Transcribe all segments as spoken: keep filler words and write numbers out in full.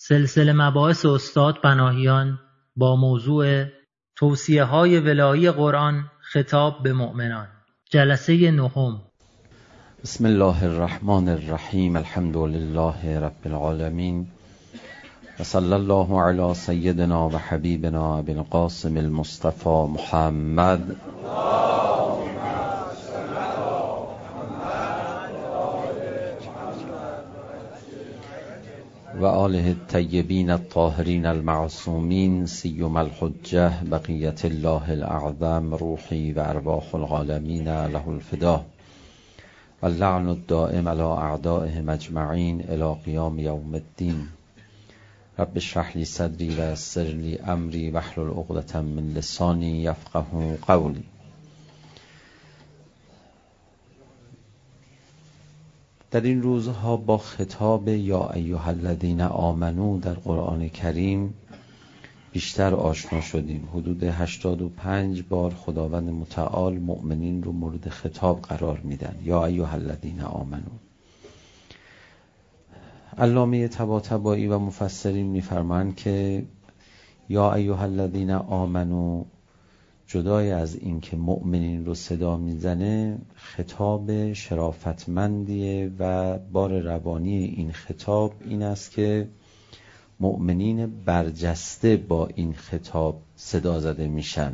سلسله مباحث استاد پناهیان با موضوع توصیه‌های ولایی قرآن خطاب به مؤمنان، جلسه نهم. بسم الله الرحمن الرحیم. الحمد لله رب العالمین و صلی الله علی سیدنا و حبیبنا ابی القاسم المصطفى محمد و آله الطیبین الطاهرین المعصومین سیما الحجة بقیت الله الاعظم روحی و ارواح العالمین له الفدا و اللعن الدائم علی اعدائهم اجمعین الی قیام یوم الدین. رب اشرح لی صدری و یسر لی امری واحلل عقدة من لسانی یفقهوا قولی. در این روزها با خطاب یا ایها الذین آمنو در قرآن کریم بیشتر آشنا شدیم. حدود هشتاد و پنج بار خداوند متعال مؤمنین رو مورد خطاب قرار میدن، یا ایها الذین آمنو. علامه طباطبایی و مفسرین میفرمایند که یا ایها الذین آمنو جدای از این که مؤمنین رو صدا میزنه، خطاب شرافتمندیه و بار روانی این خطاب این است که مؤمنین برجسته با این خطاب صدا زده میشن.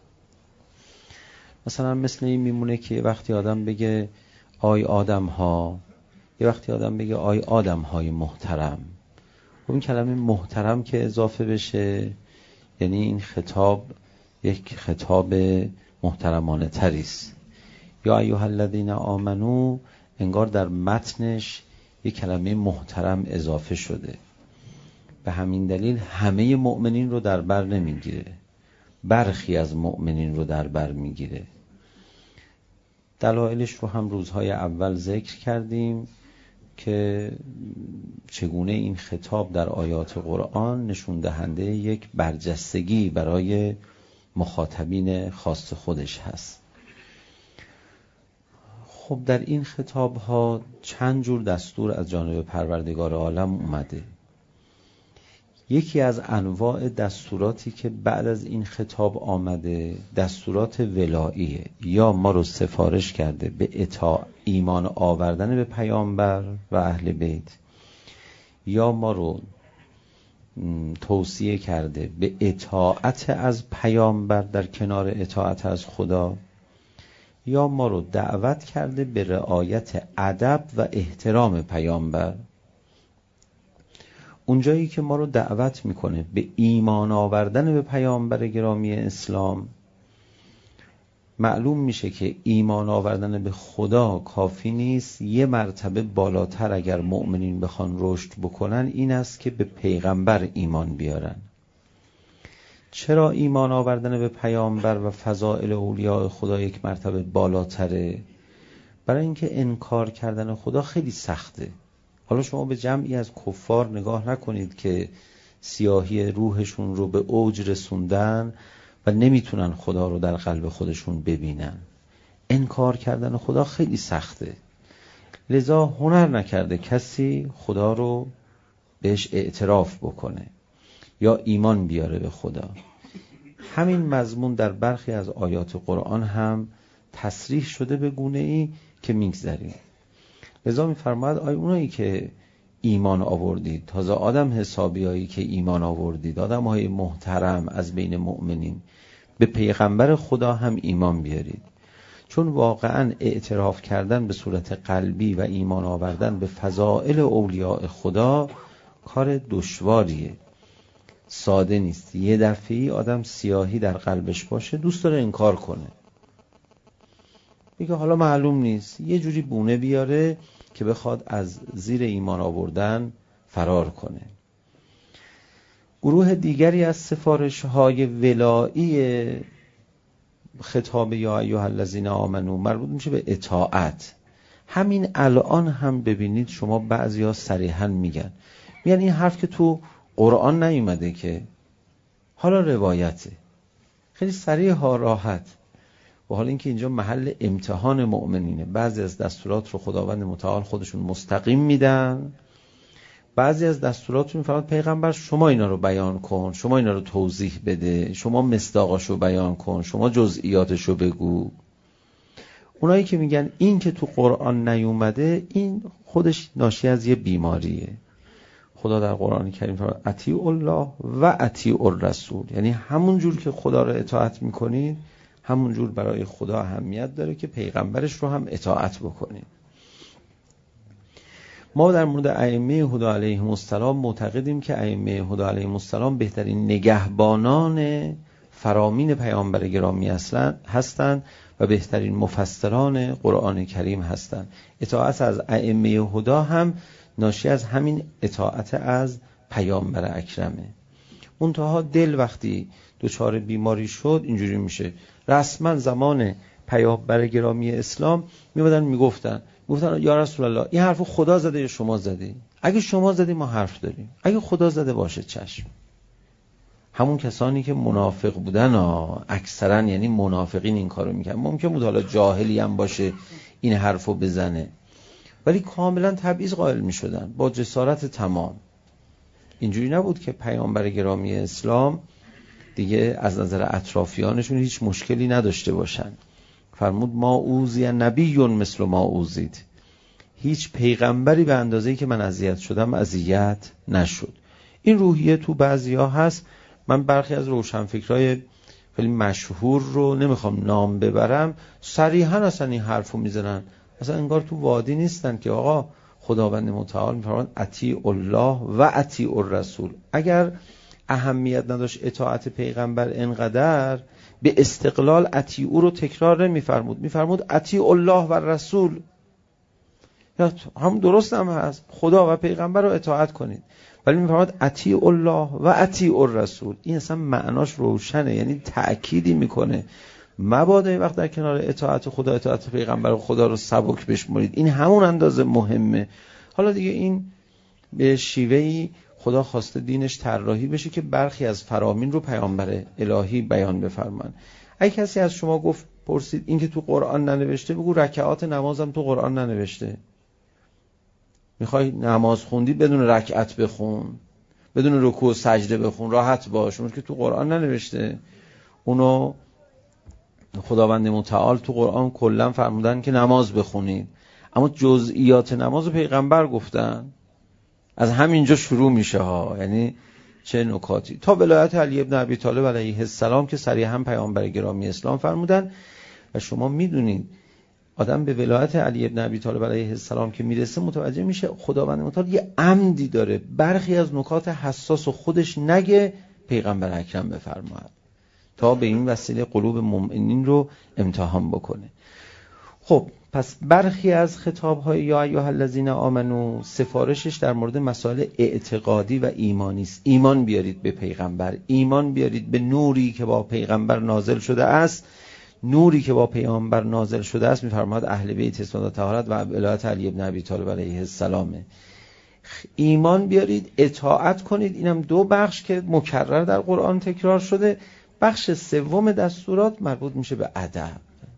مثلا مثل این میمونه که وقتی آدم بگه آی آدم ها، یه وقتی آدم بگه آی آدم های محترم، و این کلمه محترم که اضافه بشه یعنی این خطاب یک خطاب محترمانه تریست. یا ایها الذین آمنو انگار در متنش یک کلمه محترم اضافه شده، به همین دلیل همه مؤمنین رو در بر نمیگیره، برخی از مؤمنین رو در بر میگیره. دلایلش رو هم روزهای اول ذکر کردیم که چگونه این خطاب در آیات قرآن نشون دهنده یک برجستگی برای مخاطبین خاص خودش هست. خب در این خطاب ها چند جور دستور از جانب پروردگار عالم اومده. یکی از انواع دستوراتی که بعد از این خطاب آمده دستورات ولاییه، یا ما رو سفارش کرده به اطاعت ایمان آوردن به پیامبر و اهل بیت، یا ما رو توصیه کرده به اطاعت از پیامبر در کنار اطاعت از خدا، یا ما رو دعوت کرده به رعایت ادب و احترام پیامبر. اونجایی که ما رو دعوت میکنه به ایمان آوردن به پیامبر گرامی اسلام، معلوم میشه که ایمان آوردن به خدا کافی نیست، یه مرتبه بالاتر اگر مؤمنین بخوان رشد بکنن این است که به پیغمبر ایمان بیارن. چرا ایمان آوردن به پیامبر و فضائل اولیاء خدا یک مرتبه بالاتره؟ برای اینکه انکار کردن خدا خیلی سخته. حالا شما به جمعی از کفار نگاه نکنید که سیاهی روحشون رو به اوج رسوندن و نمیتونن خدا رو در قلب خودشون ببینن. انکار کردن خدا خیلی سخته، لذا هنر نکرده کسی خدا رو بهش اعتراف بکنه یا ایمان بیاره به خدا. همین مضمون در برخی از آیات قرآن هم تصریح شده به گونه ای که میگذریم. لذا میفرماید آی اونایی که ایمان آوردید، تازه آدم حسابیایی که ایمان آوردید، آدم های محترم از بین مؤمنین، به پیغمبر خدا هم ایمان بیارید. چون واقعا اعتراف کردن به صورت قلبی و ایمان آوردن به فضائل اولیاء خدا کار دشواریه، ساده نیست. یه دفعی آدم سیاهی در قلبش باشه دوست داره انکار کنه، میگه حالا معلوم نیست، یه جوری بونه بیاره که بخواد از زیر ایمان آوردن فرار کنه. گروه دیگری از سفارش های ولایی خطاب یا ایها الذین آمنو مربوط میشه به اطاعت. همین الان هم ببینید شما بعضیا صریحا میگن میگن این حرف که تو قرآن نیومده که، حالا روایته. خیلی صریح ها، راحت. و حالا اینکه اینجا محل امتحان مؤمنینه، بعضی از دستورات رو خداوند متعال خودشون مستقیم میدن، بعضی از دستورات میفرماد پیغمبر شما اینا رو بیان کن، شما اینا رو توضیح بده، شما مصداقاشو بیان کن، شما جزئیاتشو بگو. اونایی که میگن این که تو قرآن نیومده این خودش ناشی از یه بیماریه. خدا در قرآن کریم فرمود اطیعوا الله و اطیعوا الرسول، یعنی همون جور که خدا رو اطاعت میکنید همون جور برای خدا اهمیت داره که پیغمبرش رو هم اطاعت بکنید. ما در مورد ائمه هدی علیهم السلام معتقدیم که ائمه هدی علیهم السلام بهترین نگهبانان فرامین پیامبر گرامی هستند و بهترین مفسران قرآن کریم هستند. اطاعت از ائمه هدی هم ناشی از همین اطاعت از پیامبر اکرمه. منتها دل وقتی دچار بیماری شد اینجوری میشه. رسما زمان پیامبر گرامی اسلام میومدن میگفتن میگفتن یا رسول الله این حرفو خدا زده یا شما زدی؟ اگه شما زدی ما حرف داریم، اگه خدا زده باشه چشم. همون کسانی که منافق بودن ها اکثرا، یعنی منافقین این کارو میکنن. ممکن بود حالا جاهلی هم باشه این حرفو بزنه، ولی کاملا تبعیض قائل میشدن با جسارت تمام. اینجوری نبود که پیامبر گرامی اسلام دیگه از نظر اطرافیانشون هیچ مشکلی نداشته باشن. فرمود ما اوذی نبی مثل ما اوذید، هیچ پیغمبری به اندازه‌ای که من اذیت شدم اذیت نشد. این روحیه تو بعضیا هست. من برخی از روشنفکرای خیلی مشهور رو نمیخوام نام ببرم، صریحا اصلا این حرفو میزنن، اصلا انگار تو وادی نیستن که آقا خداوند متعال میفرماید اطیعوا الله و اطیعوا الرسول. اگر اهمیت نداشت اطاعت پیغمبر انقدر به استقلال اطیعوا رو تکرار نمیفرمود، میفرمود اطیعوا الله و الرسول. یا هم درست هم هست خدا و پیغمبر رو اطاعت کنید، ولی میفرماد اطیعوا الله و اطیعوا الرسول. این اصلا معناش روشنه، یعنی تأکیدی میکنه مبادا وقت در کنار اطاعت خدا اطاعت پیغمبر خدا رو سبک بشمرید. این همون اندازه مهمه. حالا دیگه این به شیوهی خدا خواسته دینش طراحی بشه که برخی از فرامین رو پیامبر الهی بیان بفرمان. اگه کسی از شما گفت پرسید این که تو قرآن ننوشته، بگو رکعات نمازم تو قرآن ننوشته. میخوای نماز خوندی بدون رکعت بخون، بدون رکوع و سجده بخون، راحت باش، اون که تو قرآن ننوشته. اونو خداوند متعال تو قرآن کلا فرمودن که نماز بخونید، اما جزئیات نماز پیغمبر گفتن. از همینجا شروع میشه ها، یعنی چه نکاتی تا ولایت علی ابن ابی طالب علیه السلام که صریحا پیامبر گرامی اسلام فرمودن. و شما میدونید آدم به ولایت علی ابن ابی طالب علیه السلام که میرسه متوجه میشه خداوند متعال یه عمدی داره برخی از نکات حساس و خودش نگه، پیغمبر اکرم بفرماید تا به این وسیله قلوب مؤمنین رو امتحان بکنه. خب پس برخی از خطاب‌های یا ایها الذین آمنو سفارشش در مورد مسائل اعتقادی و ایمانی است. ایمان بیارید به پیغمبر، ایمان بیارید به نوری که با پیغمبر نازل شده است. نوری که با پیامبر نازل شده است می‌فرماید اهل بیت اسمت و طهارت و ولایت علی ابن ابی طالب علیه السلام. ایمان بیارید، اطاعت کنید. اینم دو بخش که مکرر در قرآن تکرار شده. بخش سوم دستورات مربوط میشه به ادب.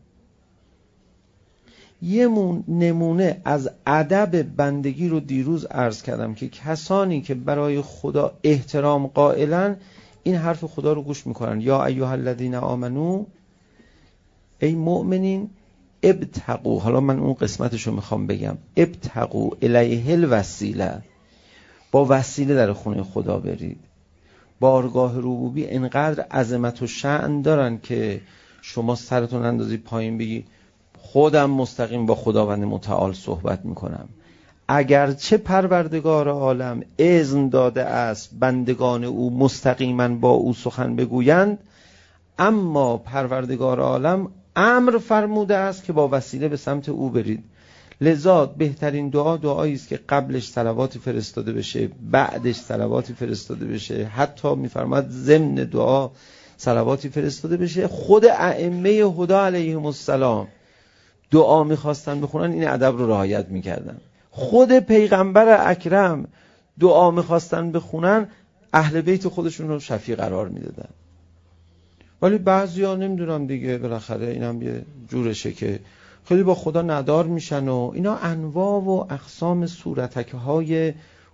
یه نمونه از ادب بندگی رو دیروز عرض کردم که کسانی که برای خدا احترام قائلن این حرف خدا رو گوش میکنن. یا ایها الذین آمنو، ای مؤمنین، ابتغوا، حالا من اون قسمتش رو میخوام بگم، ابتغوا الیه الوسیله، با وسیله در خونه خدا برید. بارگاه ربوبی انقدر عظمت و شأن دارن که شما سرتون اندازی پایین بگی خودم مستقیم با خداوند متعال صحبت میکنم. اگرچه پروردگار عالم اذن داده است بندگان او مستقیما با او سخن بگویند، اما پروردگار عالم امر فرموده است که با وسیله به سمت او برید. لذا بهترین دعا دعایی است که قبلش صلواتی فرستاده بشه، بعدش صلواتی فرستاده بشه، حتی میفرماد ضمن دعا صلواتی فرستاده بشه. خود ائمه هدی علیهم السلام دعا میخواستن بخونن این ادب رو رعایت میکردن. خود پیغمبر اکرم دعا میخواستن بخونن اهل بیت خودشون رو شفیع قرار میدادن. ولی بعضیا نمیدونم دیگه، بالاخره اینم یه جورشه که خیلی با خدا ندار میشن و اینا انواع و اقسام صورتک های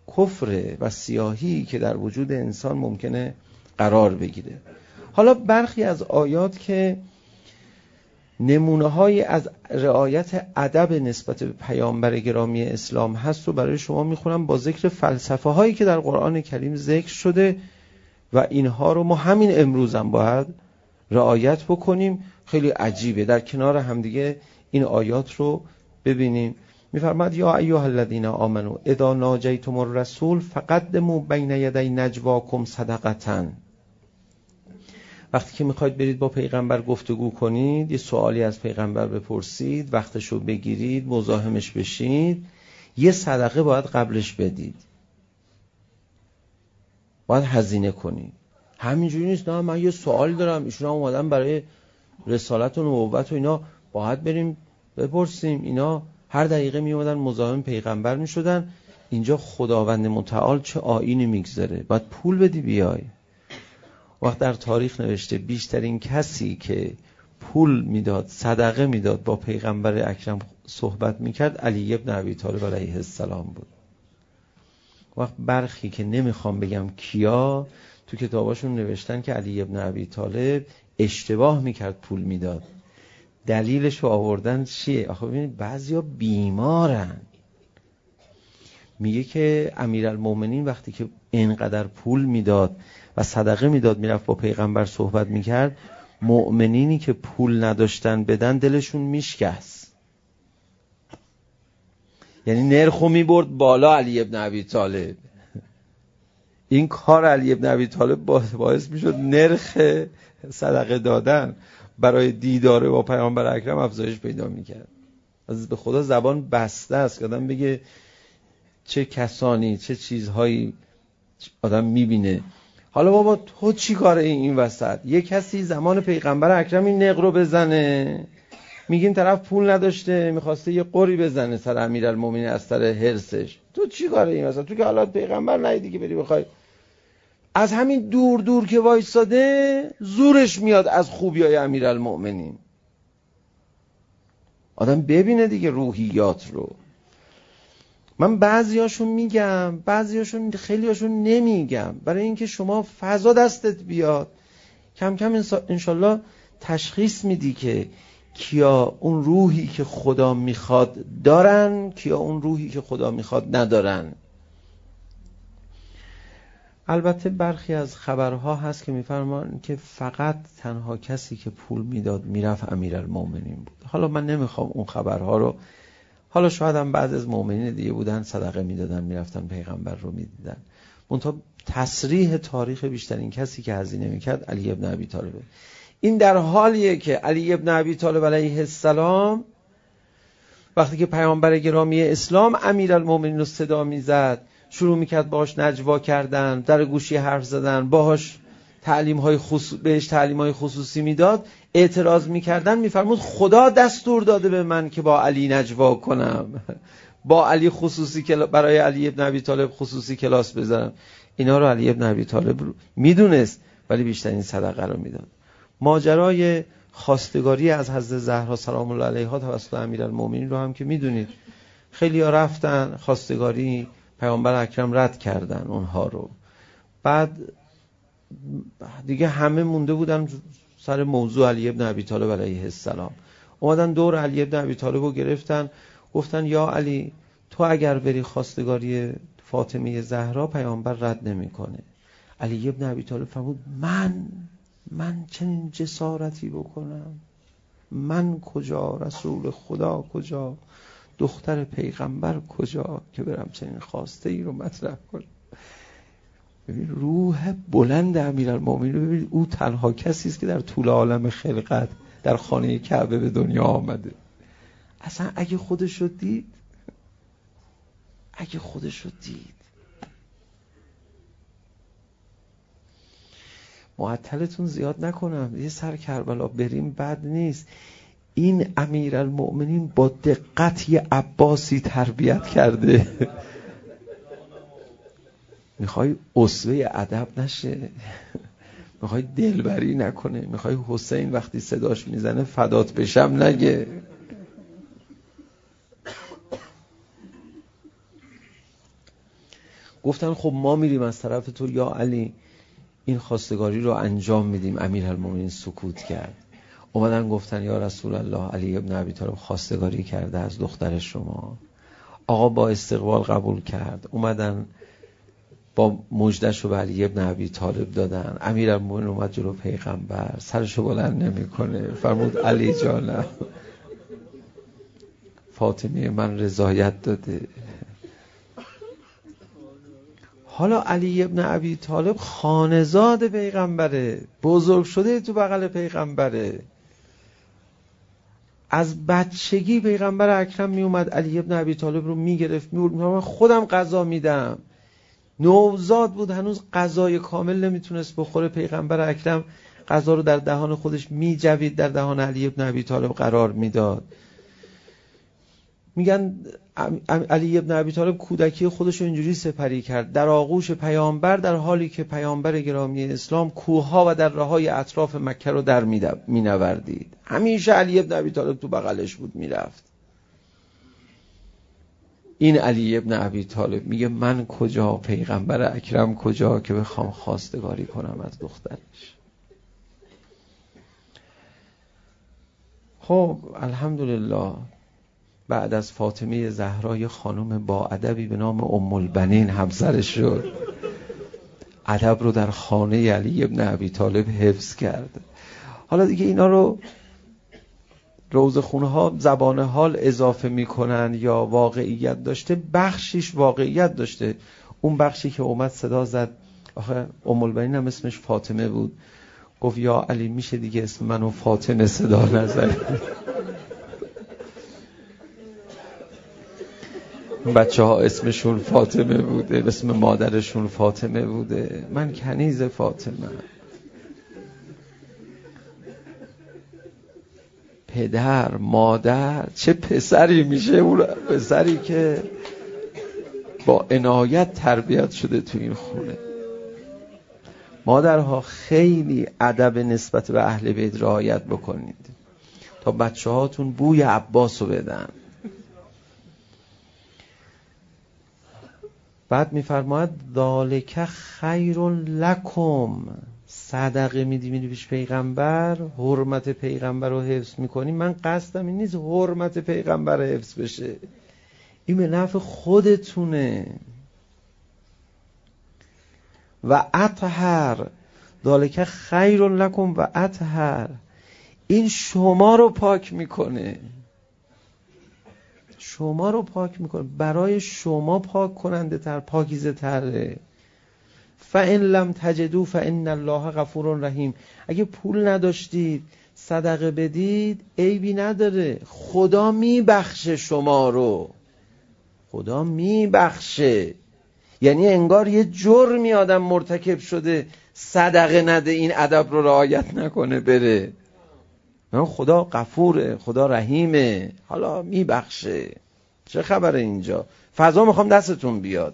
کفر و سیاهی که در وجود انسان ممکنه قرار بگیره. حالا برخی از آیات که نمونه‌هایی از رعایت ادب نسبت به پیامبر گرامی اسلام هست رو برای شما میخونم با ذکر فلسفه هایی که در قرآن کریم ذکر شده و اینها رو ما همین امروز هم باید رعایت بکنیم. خیلی عجیبه. در کنار همدیگه این آیات رو ببینیم. میفرماد یا ایها الذین آمنوا اذا ناجیتم الرسول فقدموا بین یدی نجواکم صدقه. وقتی که میخواید برید با پیغمبر گفتگو کنید، یه سوالی از پیغمبر بپرسید، وقتشو بگیرید، مزاحمش بشید، یه صدقه باید قبلش بدید، باید هزینه کنید. همینجوری نیست نه من یه سوالی دارم، ایشون هم اومدن برای رسالت و نبوت و اینا، باید بریم بپرسیم. اینا هر دقیقه می اومدن مزاحم پیغمبر می شدن. اینجا خداوند متعال چه آیینی میگذاره، باید پول بدی بیای. وقت در تاریخ نوشته بیشترین کسی که پول میداد، صدقه میداد، با پیغمبر اکرم صحبت میکرد، علی ابن ابی طالب علیه السلام بود. وقت برخی که نمیخوام بگم کیا تو کتاباشون نوشتن که علی ابن ابی طالب اشتباه میکرد پول میداد. دلیلش رو آوردن چیه؟ آخه ببینید بعضیا بیمارن. میگه که امیرالمومنین وقتی که اینقدر پول میداد و صدقه میداد میرفت با پیغمبر صحبت میکرد، مؤمنینی که پول نداشتن بدن دلشون میشکست. یعنی نرخو میبرد بالا علی ابن ابی طالب. این کار علی ابن ابی طالب باعث میشد نرخ صدقه دادن برای دیدار با پیامبر اکرم افزایش پیدا میکرد. از به خدا زبان بسته است که آدم بگه چه کسانی چه چیزهایی آدم میبینه. حالا بابا تو چی کاره این این وسط؟ یه کسی زمان پیغمبر اکرم این نق رو بزنه، میگیم طرف پول نداشته میخواسته یه قری بزنه سر امیرالمومنین از سر حرصش. تو چی کاره این وسط؟ تو که حالا پیغمبر ندیدی که بری بخوای از همین دور دور که وایساده زورش میاد از خوبیای امیرالمومنین. آدم ببینه دیگه روحیات رو. من بعضیاشون میگم، بعضیاشون خیلیاشون نمیگم، برای اینکه شما فضا دستت بیاد. کم کم انشالله تشخیص میدی که کیا اون روحی که خدا میخواد دارن، کیا اون روحی که خدا میخواد ندارن. البته برخی از خبرها هست که میفرمان که فقط تنها کسی که پول میداد میرفت امیرالمومنین بود. حالا من نمیخوام اون خبرها رو، حالا شاید هم بعض از مؤمنین دیگه بودن صدقه میدادن میرفتن پیغمبر رو میدیدن. منتها تصریح تاریخ بیشترین کسی که هزینه میکرد علی ابن ابی طالبه. این در حالیه که علی ابن ابی طالب علیه السلام وقتی که پیامبر گرامی اسلام امیرالمومنین رو صدا میزد، شروع میکرد باهاش نجوا کردن، در گوشی حرف زدن، باهاش تعلیم های خصوص... بهش تعلیم های خصوصی میداد، اعتراض میکردن، میفرمود خدا دستور داده به من که با علی نجوا کنم، با علی خصوصی کل... برای علی ابن ابی طالب خصوصی کلاس بذارم. اینا رو علی ابن ابی طالب میدونست ولی بیشترین صدقه رو میداد. ماجرای خواستگاری از حضرت زهرا سلام الله علیها توسط امیرالمومنین رو هم که میدونید. خیلی ها رفتن خواستگاری، پیامبر اکرم رد کردن اونها رو. بعد دیگه همه مونده بودن سر موضوع علی ابن ابی طالب علیه السلام. اومدن دور علی ابن ابی طالب رو گرفتن، گفتن یا علی تو اگر بری خواستگاری فاطمه زهرا پیامبر رد نمیکنه. علی ابن ابی طالب فرمود من من چنین جسارتی بکنم؟ من کجا؟ رسول خدا کجا؟ دختر پیغمبر کجا که برم چنین خواسته ای رو مطرح کنم؟ ببین روح بلند امیرالمومنین رو ببین، او تنها کسی است که در طول عالم خلقت در خانه کعبه به دنیا آمده. اصلا اگه خودش رو دید، اگه خودش رو دید معطلتون زیاد نکنم، یه سر کربلا بریم بد نیست. این امیرالمومنین با دقت یه عباسی تربیت کرده. میخوای اسوه ادب نشه، میخوای دلبری نکنه، میخوای حسین وقتی صداش میزنه فدات بشم نگه. گفتن خب ما میریم از طرف تو یا علی این خواستگاری رو انجام میدیم. امیرالمومنین سکوت کرد. اومدن گفتن یا رسول الله، علی ابن ابی طالب خواستگاری کرده از دختر شما. آقا با استقبال قبول کرد. اومدن با مژده‌ش رو به علی ابن ابی طالب دادن. امیرالمومنین اومد جلو پیغمبر، سرشو بلند نمیکنه، فرمود علی جانم، فاطمه من رضایت داده. حالا علی ابن ابی طالب خانه‌زاد پیغمبره، بزرگ شده تو بغل پیغمبره. از بچگی پیغمبر اکرم می اومد علی ابن ابی طالب رو میگرفت میبرد، من خودم غذا میدم. نوزاد بود، هنوز غذای کامل نمیتونست بخوره. پیغمبر اکرم غذا رو در دهان خودش میجوید، در دهان علی ابن ابی طالب قرار میداد. میگن علی ابن ابی طالب کودکی خودش رو اینجوری سپری کرد در آغوش پیامبر، در حالی که پیامبر گرامی اسلام کوهها و دره‌های اطراف مکه رو در مینوردید. همیشه علی ابن ابی طالب تو بغلش بود میرفت. این علی ابن ابی طالب میگه من کجا، پیغمبر اکرم کجا که بخوام خواستگاری کنم از دخترش. خب الحمدلله بعد از فاطمه زهرا یه خانم با ادبی به نام ام البنین همسرش شد. ادب رو در خانه علی ابن ابی طالب حفظ کرد. حالا دیگه اینا رو روزخونه ها زبان حال اضافه میکنن یا واقعیت داشته، بخشیش واقعیت داشته. اون بخشی که اومد صدا زد، آخه ام البنین هم اسمش فاطمه بود، گفت یا علی میشه دیگه اسم منو فاطمه صدا نزنی. بچه ها اسمشون فاطمه بوده، اسم مادرشون فاطمه بوده. من کنیز فاطمه. پدر مادر چه پسری میشه، اون پسری که با عنایت تربیت شده تو این خونه. مادرها خیلی ادب نسبت به اهل بیت رعایت بکنید تا بچه هاتون بوی عباس رو بدن. بعد میفرماید ذالک خیر لکم، صدقه میدی میدی پیش پیغمبر، حرمت پیغمبر رو حفظ میکنی. من قصدم این نیست حرمت پیغمبر حفظ بشه، این به نفع خودتونه. و اطهر، ذالک خیر لکم و اطهر، این شما رو پاک میکنه، شما رو پاک میکنه، برای شما پاک کننده تر، پاکیزه تره. فَإِن لَمْ تَجِدُوا فَإِنَّ اللَّهَ غَفُورٌ رحیم. اگه پول نداشتید صدقه بدید عیبی نداره، خدا میبخشه شما رو، خدا میبخشه. یعنی انگار یه جرمی آدم مرتکب شده صدقه نده، این ادب رو رعایت نکنه بره. نه، خدا غفوره، خدا رحیمه، حالا میبخشه. چه خبره اینجا؟ فضا میخوام دستتون بیاد.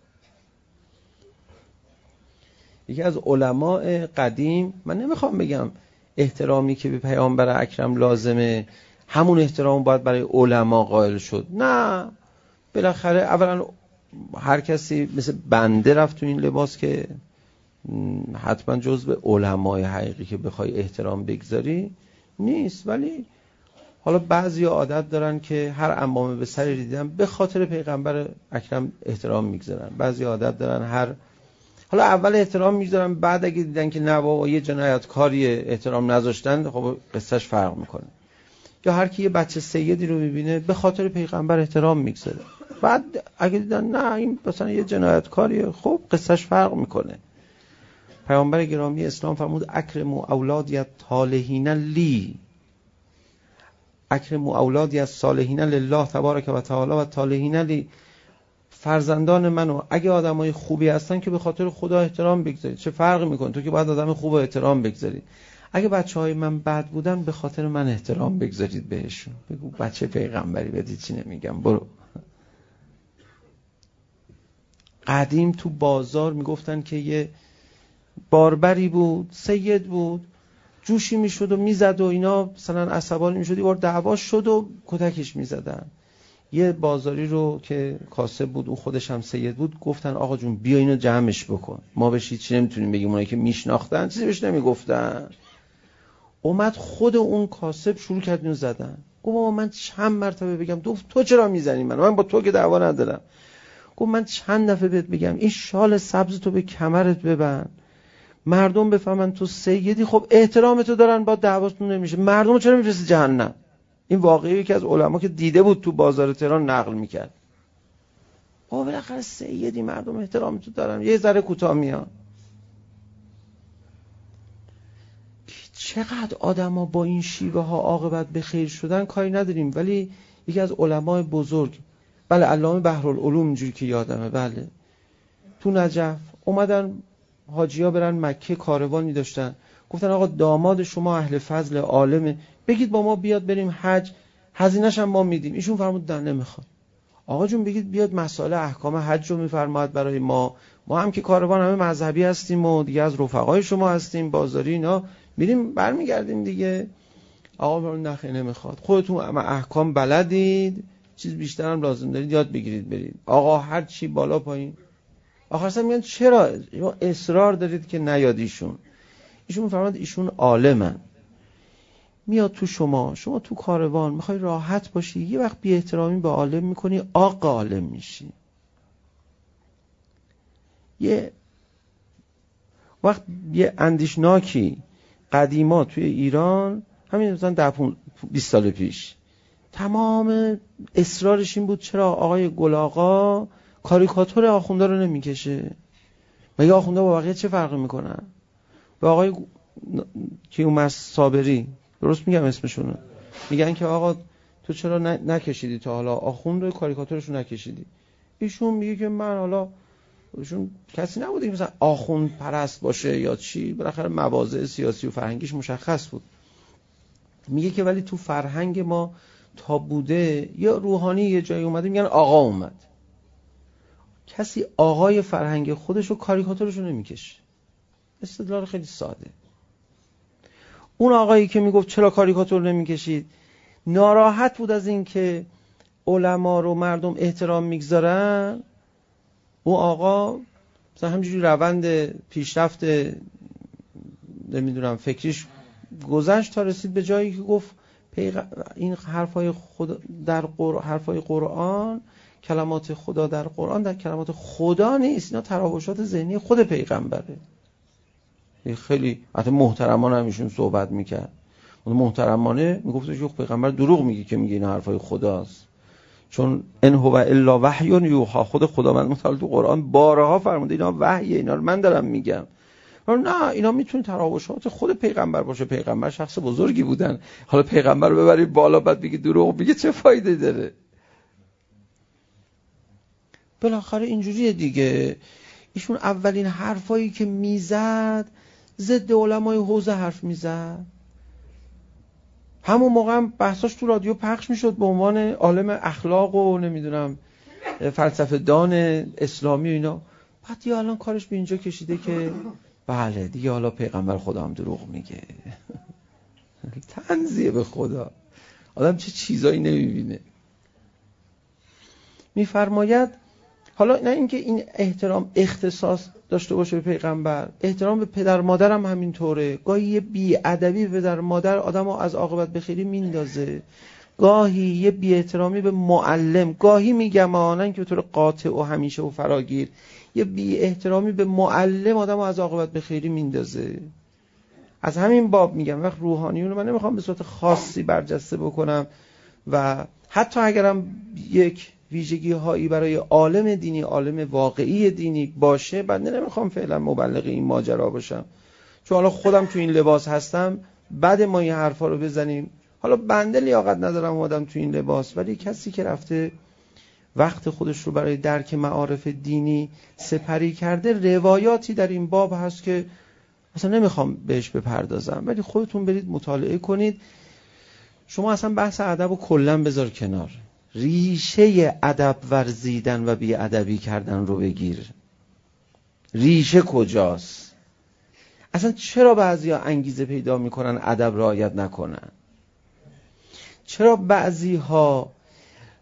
یکی از علماء قدیم، من نمیخوام بگم احترامی که به پیامبر اکرم لازمه همون احترام باید برای علما قائل شد، نه، بالاخره اولا هر کسی مثل بنده رفت تو این لباس که حتما جزو علمای حقیقی که بخوای احترام بگذاری نیست. ولی حالا بعضی عادت دارن که هر عمامه به سری دیدن به خاطر پیغمبر اکرم احترام میگذارن، بعضی عادت دارن هر حالا اول احترام میگذارن، بعد اگه دیدن که نه بابا یه جنایتکاری احترام نذاشتن، خب قصهش فرق میکنه. یا هر کی یه بچه سیدی رو میبینه به خاطر پیغمبر احترام میگذاره، بعد اگه دیدن نه این مثلا یه جنایتکاریه، خب قصهش فرق میکنه. پیامبر گرامی اسلام فرمود اکرموا اولادی الصالحین لی، اکرموا اولادی الصالحین لله تبارک و تعالی و صالحین لی. فرزندان منو اگه آدمای خوبی هستن که به خاطر خدا احترام بگذارید، چه فرقی میکنه؟ تو که باید آدم خوب احترام بگذاری. اگه بچهای من بد بودن به خاطر من احترام بگذارید بهشون، بگو بچه پیغمبری بدید، چی نمیگم، برو. قدیم تو بازار میگفتن که یه باربری بود، سید بود، جوشی میشد و میزد و اینا مثلا عصبانی میشد، یه بار دعوا شد و کتکش میزدن. یه بازاری رو که کاسب بود، اون خودش هم سید بود، گفتن آقا جون بیا اینو جمعش بکن. ما بهش چی نمیتونیم بگیم، اونایی که میشناختن چیزی بهش نمیگفتن. اومد خود اون کاسب شروع کرد اینو زدن. گفت بابا من چند مرتبه بگم تو تو چرا میزنی من؟ من با تو که دعوا ندارم. گفت من چند دفعه بهت بگم این شال سبز تو به کمرت ببند، مردم بفهمن تو سیدی، خب احترامتو دارن، با دعواتون نمیشه، مردم چرا میفرستی جهنم؟ این واقعی که از علما که دیده بود تو بازار تهران نقل میکرد. بابا بالاخره سیدی، مردم احترامتو دارن، یه ذره کوتاه میان. چقدر آدما با این شیوه ها عاقبت به خیر شدن کاری نداریم، ولی یکی از علمای بزرگ، بله علامه بحرالعلوم اینجوری که یادمه، بله تو نجف اومدن حاجی‌ها برن مکه، کاروانی داشتن، گفتن آقا داماد شما اهل فضل عالمه، بگید با ما بیاد بریم حج، هزینه‌ش هم ما میدیم. ایشون فرمود نه نمیخواد. آقا جون بگید بیاد مسائل احکام حج رو میفرماید برای ما، ما هم که کاروان همه مذهبی هستیم و دیگه از رفقای شما هستیم، بازاری اینا، میریم برمیگردیم دیگه. آقا فرمود نه خیلی نمیخواد، خودتون احکام بلدید، چیز بیشتر هم لازم دارید یاد بگیرید برید. آقا هر چی بالا پایین. آخر سر میگن چرا اصرار دارید که نیادیشون؟ ایشون فرمود ایشون عالمن، میاد تو شما، شما تو کاروان میخوای راحت باشی، یه وقت بی احترامی به عالم میکنی، آقا عالم میشی. یه وقت یه اندیشناکی قدیما توی ایران، همین مثلا ده بیست سال پیش، تمام اصرارش این بود چرا آقای گل آقا کاریکاتور آخونده رو نمیکشه؟ مگه آخونده با بقیه چه فرقی میکنن؟ به آقای کیومرث صابری، درست میگم اسمشونو، میگن که آقا تو چرا نکشیدی تا حالا آخوند رو کاریکاتورشو نکشیدی؟ ایشون میگه که من حالا ایشون کسی نبوده که مثلا آخوند پرست باشه یا چی، بالاخره مواضع سیاسی و فرهنگیش مشخص بود. میگه که ولی تو فرهنگ ما تا بوده یا روحانی یه جایی اومده میگن آقا اومد، کسی آقای فرهنگ خودشو کاریکاتورشو نمیکشه. استدلال خیلی ساده. اون آقایی که میگفت چرا کاریکاتور نمیکشید، ناراحت بود از این که علما رو مردم احترام میگذارن. اون آقا مثلا همینجوری روند پیشرفت نمیدونم فکریش گذشت تا رسید به جایی که گفت این حرفای خدا در قرآن، حرفای قرآن، کلمات خدا در قرآن در کلمات خدا نیست، اینا تراوشات ذهنی خود پیغمبره. خیلی حتی محترمانه همیشون صحبت میکرد، محترمانه میگفت که پیغمبر دروغ میگه که میگه این حرفای خداست، چون ان هو الا وحی یوحی، خود خداوند متعال تو قرآن بارها فرموده اینا وحیه، اینا رو من دارم میگم. نه اینا میتونه تراوشات خود پیغمبر باشه، پیغمبر شخص بزرگی بودن، حالا پیغمبر رو ببری بالا بعد بگی دروغ میگه چه فایده داره؟ بالاخره اینجوریه دیگه. ایشون اولین حرفایی که میزد ضد علمای حوزه حرف میزد. همون موقع هم بحثاش تو رادیو پخش میشد به عنوان عالم اخلاق و نمیدونم فلسفه دان اسلامی و اینا. بعد دیگه الان کارش به اینجا کشیده که بله دیگه حالا پیغمبر خدا هم دروغ میگه. تنزیه به خدا. آدم چه چیزایی نمیبینه. میفرماید حالا نه اینکه این احترام اختصاص داشته باشه به پیغمبر، احترام به پدر مادر هم همینطوره. گاهی یه بی‌ادبی به پدر مادر آدمو از عاقبت بخیری میندازه، گاهی یه بی‌احترامی به معلم، گاهی میگم آنن که به طور قاطع و همیشه و فراگیر یه بی‌احترامی به معلم آدمو از عاقبت بخیری میندازه. از همین باب میگم وقت روحانیون رو من نمیخوام به صورت خاصی برجسته بکنم و حتی اگرم یک ویژگی هایی برای عالم دینی، عالم واقعی دینی باشه، بعد نمیخوام فعلا مبلغ این ماجرا باشم، چون حالا خودم تو این لباس هستم، بعد ما این حرفا رو بزنیم. حالا بنده لیاقت ندارم اومدم تو این لباس، ولی کسی که رفته وقت خودش رو برای درک معارف دینی سپری کرده، روایاتی در این باب هست که اصلا نمیخوام بهش بپردازم، ولی خودتون برید مطالعه شما اصلا بحث ادب رو کلا بذار کنار، ریشه ادب ورزیدن و بی ادبی کردن رو بگیر. ریشه کجاست؟ اصلا چرا بعضیا انگیزه پیدا میکنن ادب رعایت نکنن؟ چرا بعضیها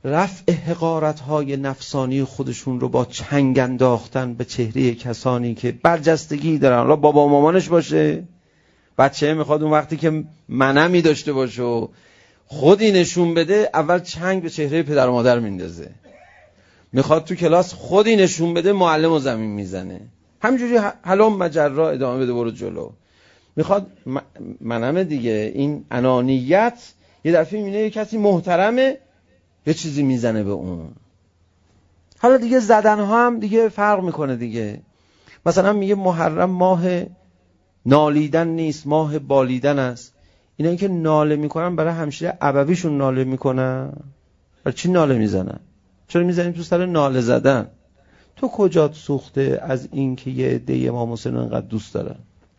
رفع حقارت‌های نفسانی خودشون رو با چنگ انداختن به چهره کسانی که برجستگی دارن. را بابا و مامانش باشه، بچه میخواد اون وقتی که منمی داشته باشه و خودی نشون بده، اول چنگ به چهره پدر و مادر میندازه. میخواد تو کلاس خودی نشون بده، معلم رو زمین میزنه. همینجوری حلم مجرا ادامه بده برو جلو. میخواد منمه دیگه. این انانیت یه دفعه میبینه یه کسی محترمه یه چیزی میزنه به اون. حالا دیگه زدن ها هم دیگه فرق میکنه دیگه. مثلا میگه محرم ماه نالیدن نیست، ماه بالیدن است. اینا این که ناله میکنن برای همشیره ابویشون ناله میکنن. برای چی ناله میزنن؟ چرا میزنیم تو سر ناله زدن؟ تو کجات سوخته از این که یه عده امام حسین انقدر دوست دارن؟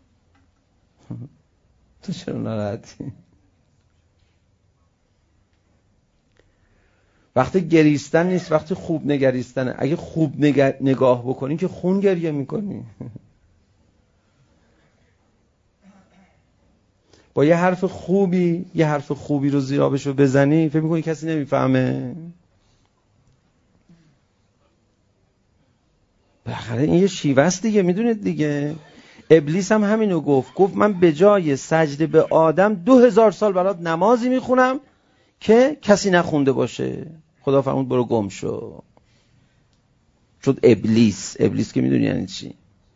تو چرا ناراحتی؟ وقتی گریستن نیست، وقتی خوب نگریستنه. اگه خوب نگ... نگاه بکنی که خون گریه میکنی. با یه حرف خوبی یه حرف خوبی رو زیرابشو بزنی فکر میکنی کسی نمیفهمه. بالاخره این یه شیوه است دیگه. میدونید دیگه ابلیس هم همینو گفت. گفت من به جای سجده به آدم دو هزار سال برات نمازی میخونم که کسی نخونده باشه. خدا فرمود برو گم شو. شد ابلیس. ابلیس که میدونی یعنی چی.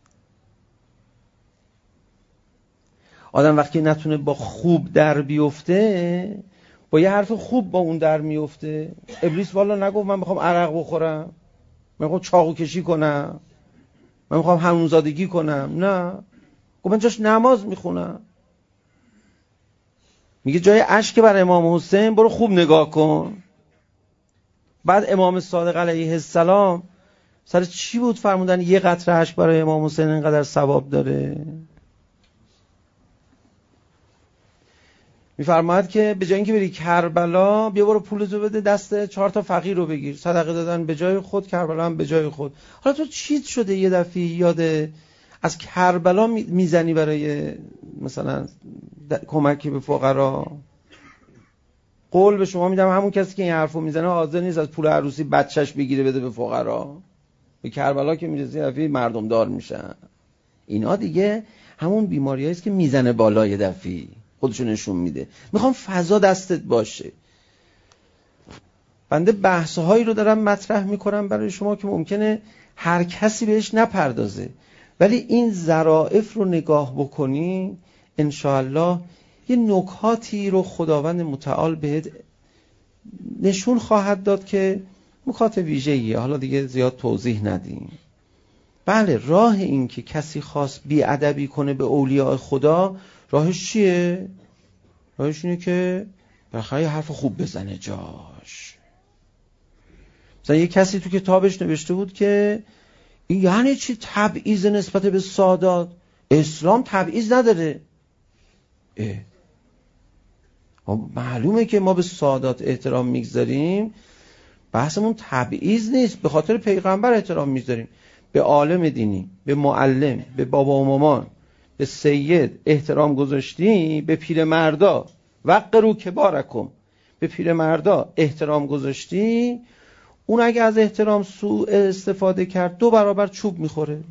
آدم وقتی نتونه با خوب در بیفته، با یه حرف خوب با اون در میفته. ابلیس والا نگفت من میخوام عرق بخورم، من میخوام چاقو کشی کنم، من میخوام حرومزادگی کنم. نه، گفت من جاش نماز میخونم. میگه جای اشک برای امام حسین برو خوب نگاه کن. بعد امام صادق علیه السلام سر چی بود فرمودن یه قطره اشک برای امام حسین اینقدر ثواب داره؟ میفرماید که به جای اینکه بری کربلا، بیا برو پولتو بده دست چهار تا فقیر رو بگیر. صدقه دادن به جای خود، کربلا هم به جای خود. حالا تو چیت شده یه دفعه یاد از کربلا میزنی برای مثلا کمکی به فقرا؟ قول به شما میدم همون کسی که این حرفو میزنه حاضر نیست از پول عروسی بچهش بگیره بده به فقرا. به کربلا که میرسی یه دفعه مردم دار میشن. اینا دیگه همون بیماریایی است که میزنه بالا یه دفعه خودشو نشون میده. میخوام فضا دستت باشه. بنده بحث‌هایی رو دارم مطرح میکنم برای شما که ممکنه هر کسی بهش نپردازه، ولی این ظرافت رو نگاه بکنی انشاءالله یه نکاتی رو خداوند متعال بهت نشون خواهد داد که نکات ویژه‌ایه. حالا دیگه زیاد توضیح ندیم. بله، راه این که کسی خواست بی‌ادبی کنه به اولیاء خدا، راهش چیه؟ راهش اینه که بخواه یه حرف خوب بزنه جاش. مثلا یه کسی تو کتابش نوشته بود که این یعنی چی تبعیض نسبت به سادات؟ اسلام تبعیض نداره. معلومه که ما به سادات احترام میگذاریم، بحثمون تبعیض نیست. به خاطر پیغمبر احترام میگذاریم. به عالم دینی، به معلم، به بابا و مامان، به سید احترام گذاشتی، به پیر مردا وقروا کبارکم، به پیر مردا احترام گذاشتی، اون اگه از احترام سوء استفاده کرد دو برابر چوب میخوره.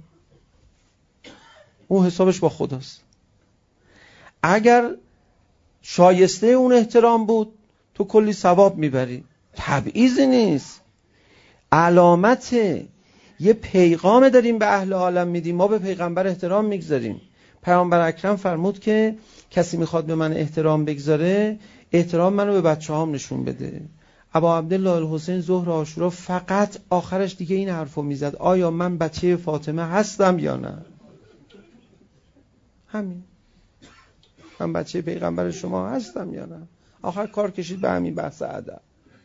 اون حسابش با خداست. اگر شایسته اون احترام بود تو کلی ثواب میبری. تبعیض نیست، علامت یه پیغام داریم به اهل عالم میدیم. ما به پیغمبر احترام میگذاریم. پیامبر اکرم فرمود که کسی میخواد به من احترام بگذاره، احترام منو به بچه هام نشون بده. ابا عبدالله الحسین ظهر عاشورا فقط آخرش دیگه این حرفو میزد، آیا من بچه فاطمه هستم یا نه؟ همین. من بچه پیغمبر شما هستم یا نه؟ آخر کار کشید به همین بحث ادب.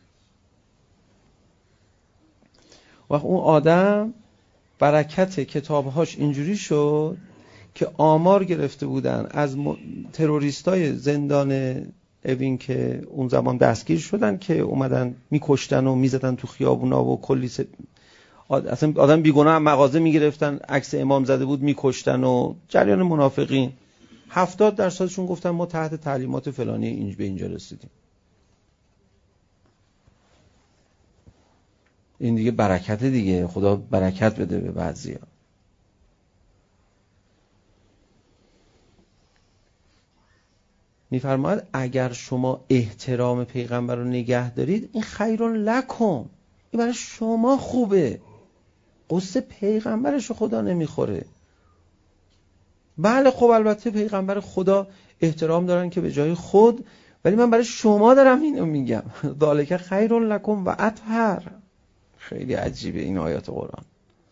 وقت اون آدم برکت کتابهاش اینجوری شد که آمار گرفته بودن از م... تروریستای زندان اوین که اون زمان دستگیر شدن که اومدن میکشتن و میزدن تو خیابونا و کلی س... اصلا آدم بیگناه هم مغازه میگرفتن، عکس امام زده بود میکشتن و جریان منافقین. هفتاد درصدشون گفتن ما تحت تعلیمات فلانی اینج به اینجا رسیدیم. این دیگه برکت دیگه، خدا برکت بده به بعضیا. میفرماید اگر شما احترام پیغمبر رو نگه دارید این خیرون لکم، این برای شما خوبه. قصه پیغمبرش رو خدا نمیخوره. بله خب البته پیغمبر خدا احترام دارن که به جای خود، ولی من برای شما دارم اینو میگم. ذالک خیرون لکم و اطهر. خیلی عجیبه این آیات قرآن.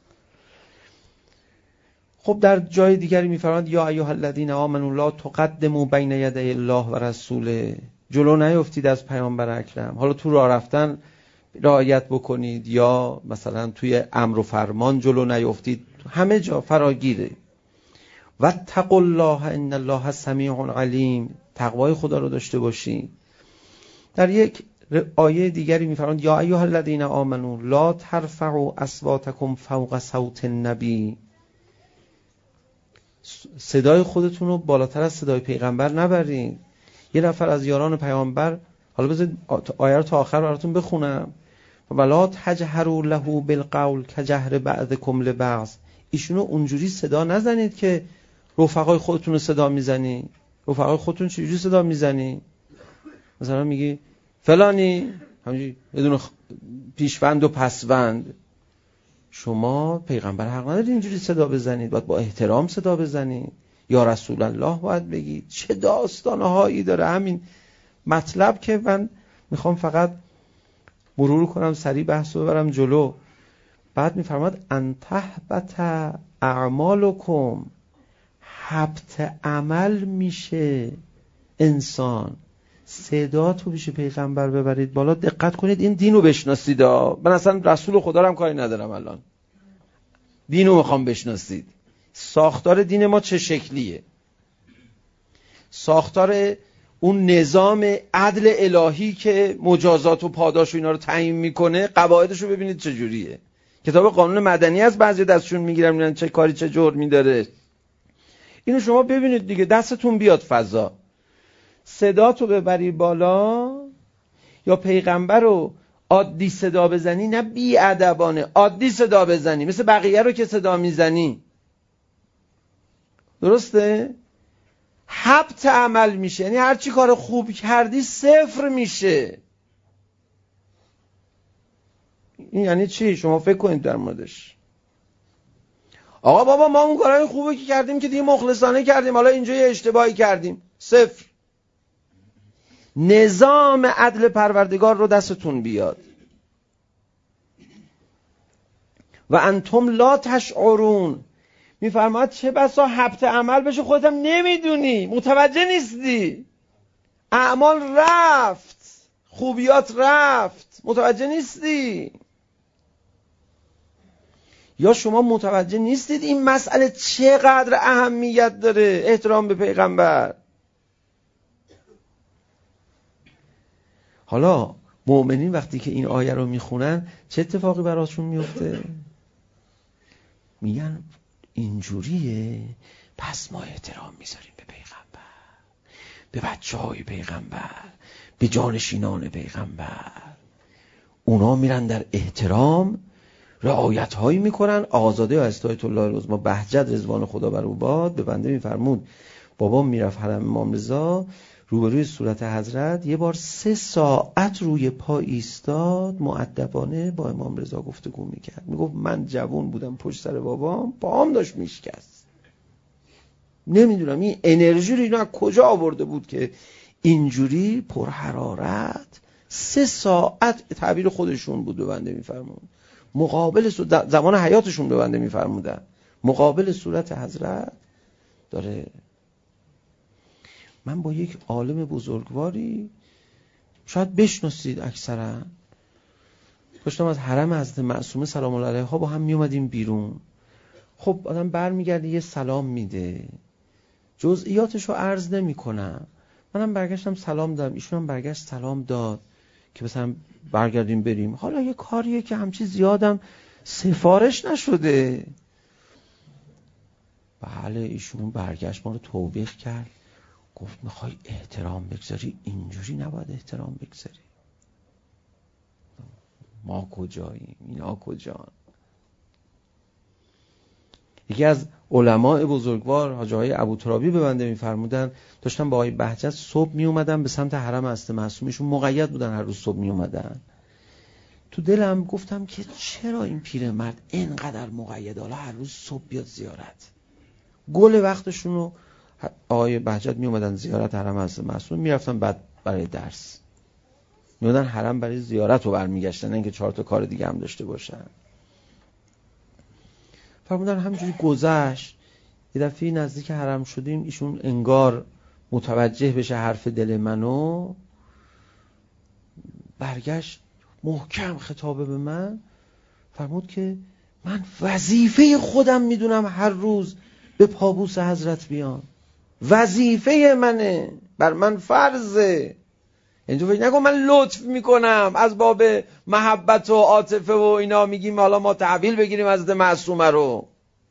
خب در جای دیگری میفرماید یا ایها الذین آمنوا لا تقدموا بین یدی الله و رسوله، جلو نیفتید از پیامبر اکرم. حالا تو راه رفتن رعایت بکنید یا مثلا توی امر و فرمان جلو نیفتید، همه جا فراگیره. واتقوا الله ان الله سمیع علیم، تقوای خدا رو داشته باشید. در یک آیه دیگری میفرماید یا ایها الذین آمنوا لا ترفعوا اصواتکم فوق صوت النبی، صدای خودتون رو بالاتر از صدای پیغمبر نبرید. یه نفر از یاران پیامبر، حالا بذارید آیه رو تا آخر براتون بخونم، ولا تجهروا له بالقول کجهر بعضکم لبعض، ایشونو اونجوری صدا نزنید که رفقای خودتون رو صدا میزنی. رفقای خودتون چجوری صدا میزنی؟ مثلا میگی فلانی، همینجوری بدون پیشوند و پسوند. شما پیغمبر حق ندارید اینجوری صدا بزنید، باید با احترام صدا بزنید. یا رسول الله باید بگید. چه داستانهایی داره همین مطلب که من میخوام فقط مرور کنم، سریع بحث رو ببرم جلو. بعد میفرماد ان تحبط اعمالکم، حبط عمل میشه انسان. صدا تو پیش پیغمبر ببرید بالا. دقت کنید این دین رو بشناسید. من اصلا رسول خدا رو هم کاری ندارم، الان دین رو میخوام بشناسید. ساختار دین ما چه شکلیه؟ ساختار اون نظام عدل الهی که مجازات و پاداش و اینا رو تعیین میکنه، قواعدش رو ببینید چه جوریه. کتاب قانون مدنی از بعضی دستشون میگیرن میگن چه کاری چه جرمی داره. اینو شما ببینید دیگه، دستتون بیاد فضا. صدا تو ببری بالا یا پیغمبر رو عادی صدا بزنی، نه بی ادبانه، عادی صدا بزنی مثل بقیه رو که صدا میزنی، درسته؟ حبط عمل میشه، یعنی هر چی کار خوب کردی صفر میشه. این یعنی چی؟ شما فکر کنید در موردش. آقا بابا ما اون کارهای خوبی که کردیم که دیگه مخلصانه کردیم، حالا اینجا یه اشتباهی کردیم، صفر. نظام عدل پروردگار رو دستتون بیاد. و انتم لا تشعرون، میفرماید چه بسا حبط عمل بشه خودت هم نمیدونی، متوجه نیستی، اعمال رفت، خوبیات رفت، متوجه نیستی. یا شما متوجه نیستید این مسئله چقدر اهمیت داره، احترام به پیغمبر. حالا مؤمنین وقتی که این آیه رو میخونن چه اتفاقی براشون میفته؟ میگن اینجوریه، پس ما احترام میذاریم به پیغمبر، به بچه های پیغمبر، به جانشینان پیغمبر. اونا میرن در احترام رعایت هایی میکنن. آزاده و استایت الله العظمی بهجت رضوان خدا بر او باد به بنده میفرمود بابا میرفت حرم امام رضا، روبروی صورت حضرت یه بار سه ساعت روی پا ایستاد، مؤدبانه با امام رضا گفتگو میکرد. میگفت من جوان بودم پشت سر بابام، پاهم داشت میشکست. نمیدونم این انرژی رو اینا از کجا آورده بود که اینجوری پر حرارت سه ساعت، تعبیر خودشون بود به بنده میفرمود، مقابل زمان حیاتشون به بنده میفرمودن، مقابل صورت حضرت داره. من با یک عالم بزرگواری، شاید بشناسید اکثرا، داشتم از حرم حضرت معصومه سلام الله علیها با هم می اومدیم بیرون. خب آدم برمیگرده یه سلام میده، جزئیاتش رو عرض نمی کنم. منم برگشتم سلام دادم، ایشون هم برگشت سلام داد که مثلا برگردیم بریم. حالا یه کاریه که همچی زیادم سفارش نشده. بله ایشون برگشت ما رو توبیخ کرد، گفت میخوای احترام بگذاری، اینجوری نباید احترام بگذاری. ما کجاییم، اینا کجان؟ یکی از علماء بزرگوار حاجی آقای ابوترابی به بنده می‌فرمودن داشتن با آقای بهجت صبح می اومدن به سمت حرم حضرت معصومشون، مقید بودن هر روز صبح می اومدن. تو دلم گفتم که چرا این پیرمرد اینقدر مقید، حالا هر روز صبح بیاد زیارت؟ گل وقتشون رو آقای بهجت می اومدن زیارت حرم حضرت معصوم، میرفتن بعد برای درس می اومدن حرم برای زیارت رو برمیگشتن، نه اینکه چهار تا کار دیگه هم داشته باشن. فرمودن همینجوری گذشت. یه دفعه نزدیک حرم شدیم، ایشون انگار متوجه بشه حرف دل منو، برگشت محکم خطابه به من، فرمود که من وظیفه خودم میدونم هر روز به پابوس حضرت بیام، وظیفه منه، بر من فرضه. اینجا فکر نکن من لطف میکنم از باب محبت و عاطفه و اینا میگیم حالا ما تحویل بگیریم حضرت معصومه رو.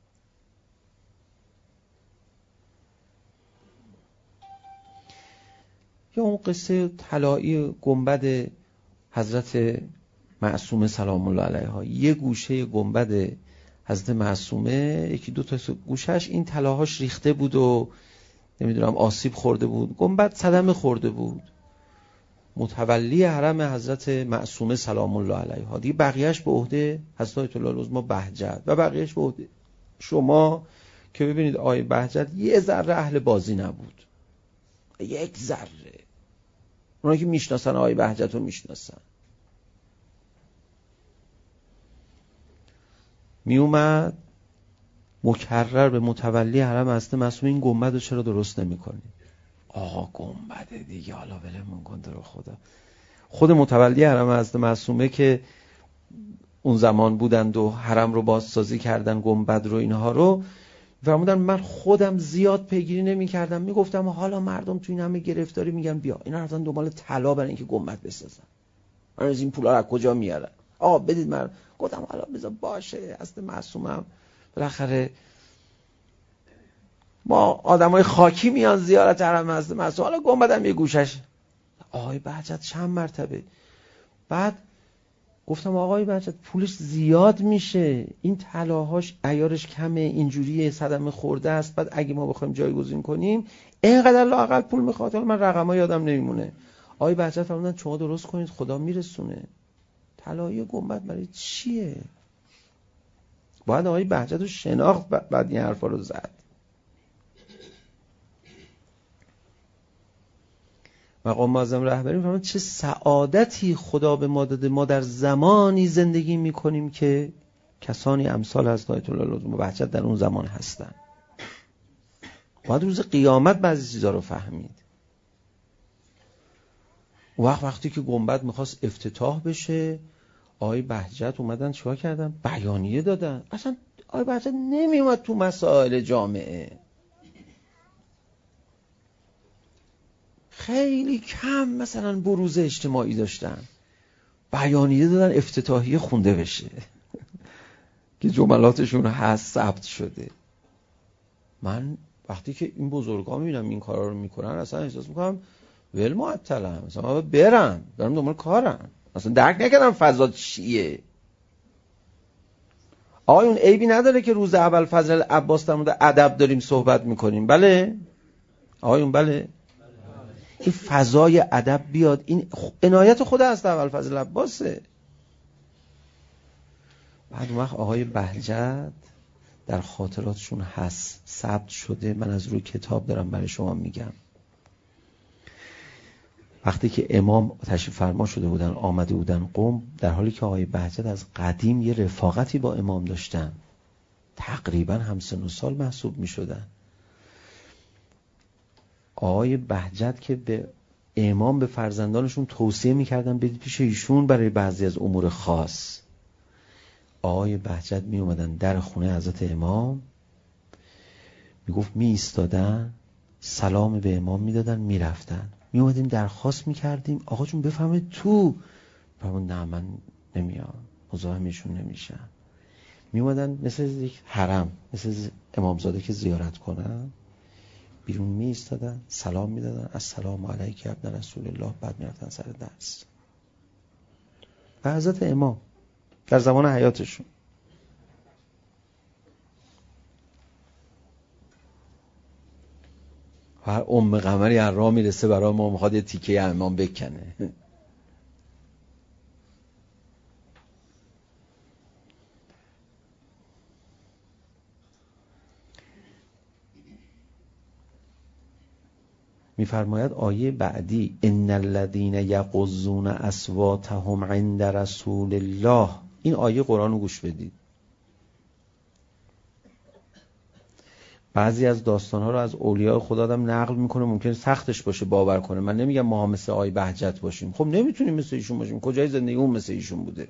یا اون قصه طلایی گنبد حضرت معصومه سلام الله علیها، یه گوشه گنبد حضرت معصومه یکی دو تا گوشش این طلاهاش ریخته بود و نمیدونم آسیب خورده بود، گنبد صدمه خورده بود. متولی حرم حضرت معصومه سلام الله علیها دیگه، بقیهش به عهده حضرت آیت الله العظمی بهجت و بقیهش به عهده شما که ببینید آقای بهجت یه ذره اهل بازی نبود، یک ذره. اونایی که میشناسن آقای بهجت رو میشناسن. می اومد مکرر به متولی حرم حضرت معصومه این گنبد رو چرا درست نمی‌کنی؟ آقا گنبده دیگه حالا ولمون کن تو رو خدا. خود متولی حرم حضرت معصومه که اون زمان بودند و حرم رو بازسازی کردن، گنبد رو اینها رو فرمودن من خودم زیاد پیگیری نمی‌کردم، میگفتم حالا مردم تو این همه گرفتاری میگن بیا اینا رفتن دنبال طلا برای اینکه گنبد بسازن، من از این پولا رو از کجا میارن؟ آقا بدید من. گفتم حالا بذار باشه، حضرت معصومم بالاخره ما آدمای خاکی میان زیارت حرم حضرت معصومه، حالا گنبدم یه گوشش. آقای بهجت چند مرتبه بعد گفتم آقای بهجت پولش زیاد میشه، این طلاهاش عیارش کمه، اینجوری صدمه خورده است، بعد اگه ما بخوایم جایگزین کنیم اینقدر لااقل پول میخواد. من رقم‌ها یادم نمیمونه. آقای بهجت فرمودن شما درست کنید خدا میرسونه. طلایی گنبد برای چیه؟ باید آقای بهجت رو شناخت بعد این حرفا رو زد. مقام معظم رهبری میفهمن چه سعادتی خدا به ما داده، ما در زمانی زندگی میکنیم که کسانی امثال حضرت آیت الله العظمی بهجت در اون زمان هستن. باید روز قیامت بعضی چیزا رو فهمید. اون وقت وقتی که گنبد میخواست افتتاح بشه آقای بهجت اومدن چیکار کردن؟ بیانیه دادن. اصلا آقای بهجت نمیومد تو مسائل جامعه، خیلی کم مثلا بروز اجتماعی داشتن، بیانیه دادن افتتاحیه خونده بشه که جملاتشون هست ثبت شده. من وقتی که این بزرگا میبینم این کارا رو میکنن اصلا احساس میکنم ول معطلم، مثلا برم دارم دنبال کارم، اصلا درک نکردم فضا چیه. آقایون عیبی نداره که روز اول فضل عباس در مورد ادب داریم صحبت میکنیم، بله آقایون بله، این فضای ادب بیاد، این عنایت خدا است اول فضل عباسه. بعد وقت آقای بهجت در خاطراتشون هست ثبت شده، من از روی کتاب دارم برای شما میگم. وقتی که امام تشریف فرما شده بودن آمده بودن قم، در حالی که آقای بهجت از قدیم یه رفاقتی با امام داشتن، تقریبا همسن و سال محسوب می شدن. آقای بهجت که به امام به فرزندانشون توصیه می کردن برید پیش ایشون برای بعضی از امور خاص. آقای بهجت می اومدن در خونه حضرت امام، می گفت می ایستادن سلام به امام می دادن می رفتن. می اومدیم درخواست می کردیم آقا جون بفهمید تو، فرمود نه من نمیام، مزاحمشون نمیشم. می اومدن مثل یک حرم، مثل امامزاده که زیارت کنن، بیرون می ایستادن سلام می دادن السلام علیک ابن رسول الله، بعد می رفتن سر درس. به حضرت امام در زمان حیاتشون. هر ام قمری هر راه میرسه برای ما میخواد یه تیکه امام بکنه. میفرماید آیه بعدی ان الذين يغضون اصواتهم عند رسول الله. این آیه قرآن رو گوش بدید. بعضی از داستان‌ها رو از اولیاء خدا آدم نقل میکنه، ممکنه سختش باشه باور کنه. من نمیگم ما هم مثل آیه بهجت باشیم، خب نمیتونیم مثل ایشون باشیم، کجای زندگی اون مثل ایشون بوده.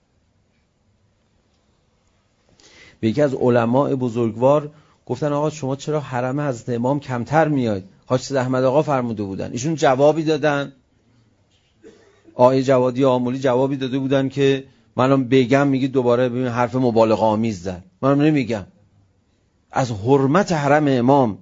به یکی از علماء بزرگوار گفتن آقا شما چرا حرم حضرت امام کمتر میاید؟ حاج سید احمد آقا فرموده بودن. ایشون جوابی دادن، آیه جوادی آمولی جوابی داده بودن که منم بگم میگی دوباره ببین حرف مبالغه آمیز زد. منم نمیگم. از حرمت حرم امام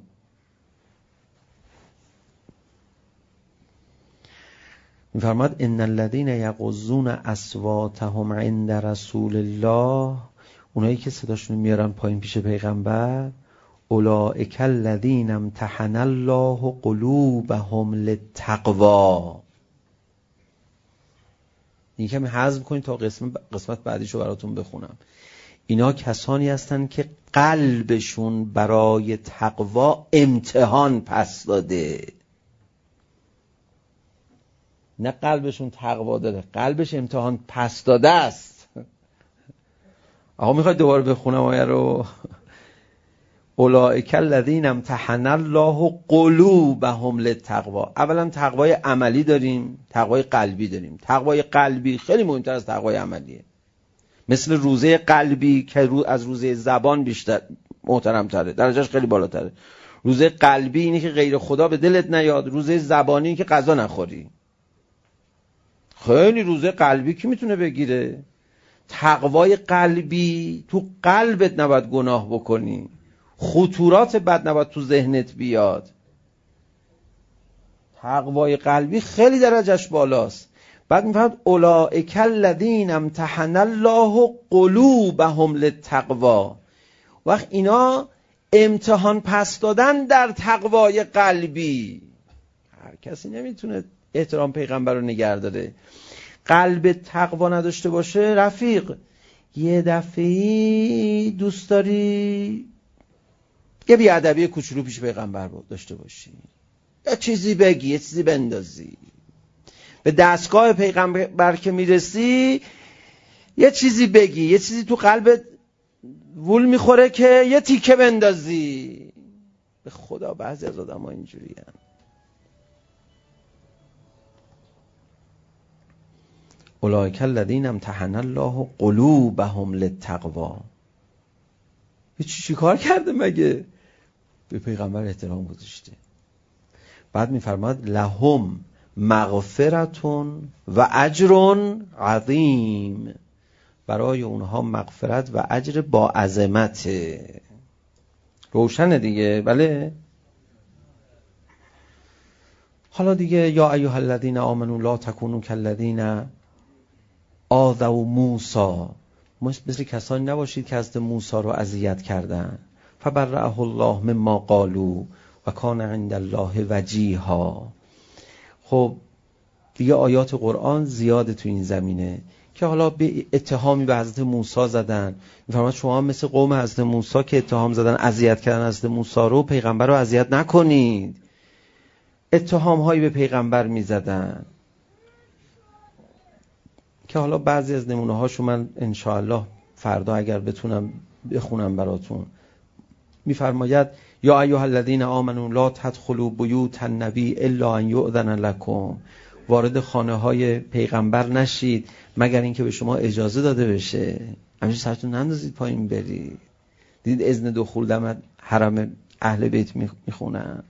میفرماد ان الذين يغضون اصواتهم عند رسول الله، اونایی که صداشون میارن پایین پیش پیغمبر، اولئک الذین امتحن الله قلوبهم للتقوی. این کمی حذف کنید تا قسمت قسمت بعدیشو براتون بخونم. اینا کسانی هستن که قلبشون برای تقوا امتحان پس داده. نه قلبشون تقوا داره، قلبش امتحان پس داده است. آقا میخواید دوباره بخونم آیه رو؟ اولئک الذین امتحن الله قلوبهم للتقوی. اولا تقوای عملی داریم، تقوای قلبی داریم. تقوای قلبی خیلی مهمتر از تقوای عملیه. مثل روزه قلبی که رو از روزه زبان بیشتر محترم تره، درجهش خیلی بالاتره. روزه قلبی اینه که غیر خدا به دلت نیاد، روزه زبانی اینه که غذا نخوری. خیلی روزه قلبی کی میتونه بگیره؟ تقوای قلبی تو قلبت نباید گناه بکنی، خطورات بد نباید تو ذهنت بیاد. تقوای قلبی خیلی درجهش بالاست. بعد میفهمد اولئک الذین امتحن الله قلوبهم للتقوی. وقت اینا امتحان پس دادن در تقوای قلبی. هر کسی نمیتونه احترام پیغمبر رو نگه داره. قلب تقوا نداشته باشه رفیق، یه دفعه دوست داری یه بیادبی کوچولو پیش پیغمبر داشته باشی، یه چیزی بگی، یه چیزی بندازی، به دستگاه پیغمبر که میرسی یه چیزی بگی، یه چیزی تو قلبت وول میخوره که یه تیکه بندازی. به خدا بعضی از آدم ها اینجوری هن. اولئک الذین امتحن الله قلوبهم للتقوی. یه چی چی کار کرده مگه؟ به پیغمبر احترام گذاشته. بعد میفرماد لهم مغفرتون و اجر عظیم. برای اونها مغفرت و اجر با عظمت. روشنه دیگه؟ بله. حالا دیگه یا ایها الذین آمنوا لا تکونوا کالذین آذوا موسی. مثل کسانی نباشید که حضرت موسی رو اذیت کردن. فبرأه الله مما قالوا و کان عند الله وجیها. خب دیگه آیات قرآن زیاده تو این زمینه که حالا به اتهامی به حضرت موسی زدن. میفرماد شما مثل قوم حضرت موسی که اتهام زدن اذیت کردن حضرت موسی رو، پیغمبر رو اذیت نکنید. اتهام هایی به پیغمبر میزدن که حالا بعضی از نمونه هاشو من انشاءالله فردا اگر بتونم بخونم براتون. میفرماید یا ایها الذین آمنوا لا تدخلوا بیوت النبی الا ان یؤذن لکم. وارد خانه های پیغمبر نشید مگر اینکه به شما اجازه داده بشه. همین سرتون نندازید پایین برید. دید اذن دخول در حرم اهل بیت میخونن.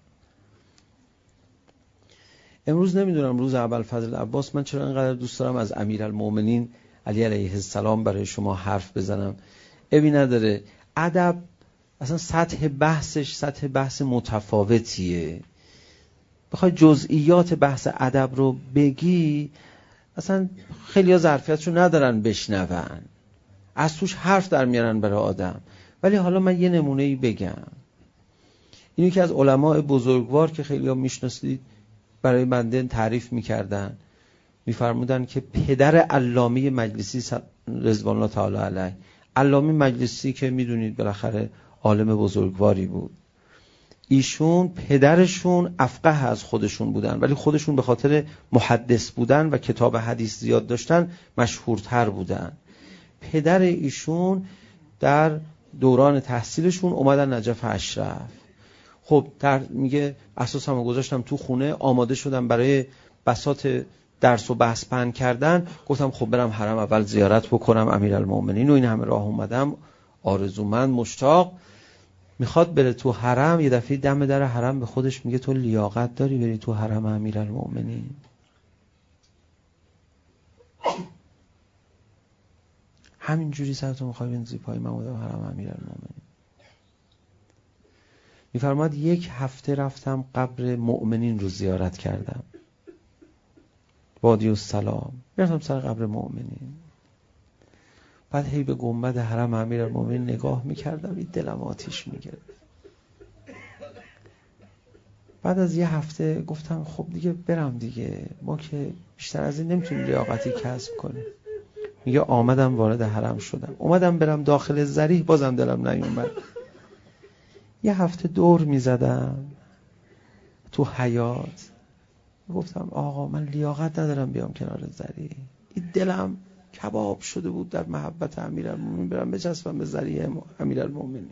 امروز نمیدونم روز ابوالفضل عباس من چرا اینقدر دوست دارم از امیرالمومنین علی علیه السلام برای شما حرف بزنم. ابی نداره. ادب اصلا سطح بحثش سطح بحث متفاوتیه. بخوای جزئیات بحث ادب رو بگی اصلا خیلی‌ها ظرفیتشو ندارن بشنون، از توش حرف در میارن برای آدم. ولی حالا من یه نمونه‌ای بگم. اینی که از علماء بزرگوار که خیلی‌ها میشناسید برای بنده تعریف میکردن، میفرمودن که پدر علامه مجلسی رضوان الله تعالی علیه، علامه مجلسی که میدونید بالاخره عالم بزرگواری بود، ایشون پدرشون افقه از خودشون بودن، ولی خودشون به خاطر محدث بودن و کتاب حدیث زیاد داشتن مشهورتر بودن. پدر ایشون در دوران تحصیلشون اومدن نجف اشرف. خب در میگه اساسمو گذاشتم تو خونه، آماده شدم برای بساط درس و بحث پهن کردن. گفتم خب برم حرم اول زیارت بکنم امیرالمومنین و این همه راه اومدم آرزومند مشتاق. میخواد بره تو حرم، یه دفعه دم در حرم به خودش میگه تو لیاقت داری بری تو حرم امیرالمومنین؟ همینجوری سرتون میخوای بنزی پای من بودم حرم امیرالمومنین. میفرماد یک هفته رفتم قبر مؤمنین رو زیارت کردم، وادی السلام، رفتم سر قبر مؤمنین. بعد هی به گنبد حرم امیرالمومنین نگاه میکردم، این دلم آتیش میگرفت. بعد از یه هفته گفتم خب دیگه برم دیگه، ما که بیشتر از این نمیتونیم لیاقتی کسب کنیم. میگه آمدم وارد حرم شدم، اومدم برم داخل ضریح، بازم دلم نیومد. یه هفته دور میزدم تو حیاط، گفتم آقا من لیاقت ندارم بیام کنار ضریح، این دلم کباب شده بود در محبت امیرالمومنین، برم بچسبم به ضریح امیرالمومنین.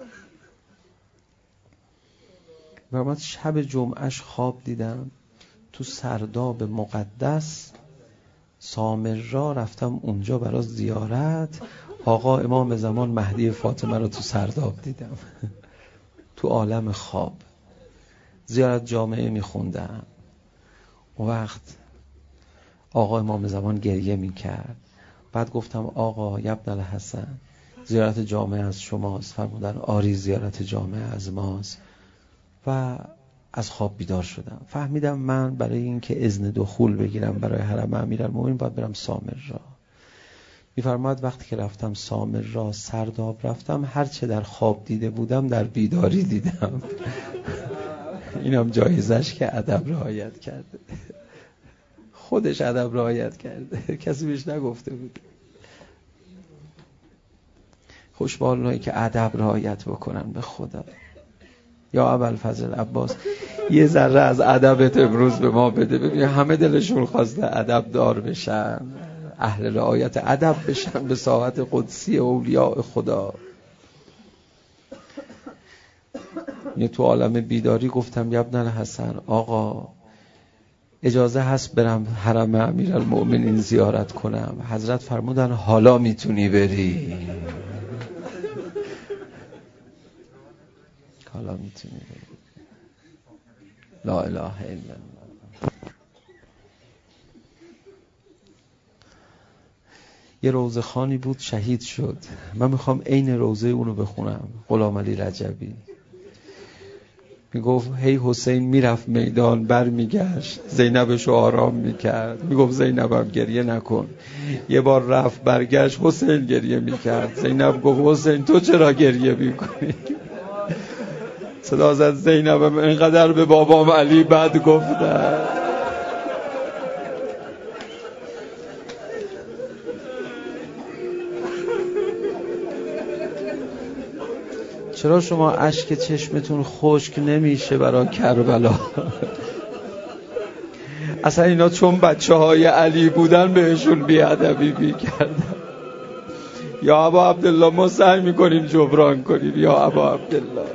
بعد شب جمعهش خواب دیدم تو سرداب مقدس سامرا، رفتم اونجا برای زیارت. آقا امام زمان مهدی فاطمه رو تو سرداب دیدم تو عالم خواب. زیارت جامعه میخوندم، اون وقت آقا امام زمان گریه میکرد. بعد گفتم آقا ابن الحسن زیارت جامعه از شماست؟ فرمودن آری زیارت جامعه از ماست. و از خواب بیدار شدم، فهمیدم من برای اینکه اذن دخول بگیرم برای حرم امیرالمومنین باید برم سامرا. میفرماد وقتی که رفتم سامرا سرداب رفتم، هر چه در خواب دیده بودم در بیداری دیدم. اینم جایزش که ادب رعایت کرده، خودش ادب رعایت کرده، کسی بهش نگفته بود. خوش به اونایی که ادب رعایت بکنن به خدا. یا ابوالفضل عباس یه ذره از ادبت امروز به ما بده، ببین همه دلشون خواسته ادب دار بشن، اهل رعایت ادب بشن به ساحت قدسی اولیاء خدا. یه تو عالم بیداری گفتم یا ابن الحسن آقا اجازه هست برم حرم امیرالمومنین زیارت کنم؟ حضرت فرمودن حالا میتونی بری، حالا میتونی بری. لا اله الا الله. یه روضه خانی بود شهید شد، من میخوام عین روضه اونو بخونم. غلام علی رجبی میگفت هی حسین میرفت میدان بر میگشت، زینبشو آرام میکرد، میگفت زینبم گریه نکن. یه بار رفت برگشت، حسین گریه میکرد، زینب گفت حسین تو چرا گریه میکنی؟ صدا زد زینبم اینقدر به بابام علی بد گفتن. چرا شما اشک چشمتون خشک نمیشه برای کربلا؟ اصلا اینا چون بچه های علی بودن بهشون بیادبی میکردن. یا ابا عبدالله ما سعی میکنیم جبران کنیم، یا ابا عبدالله.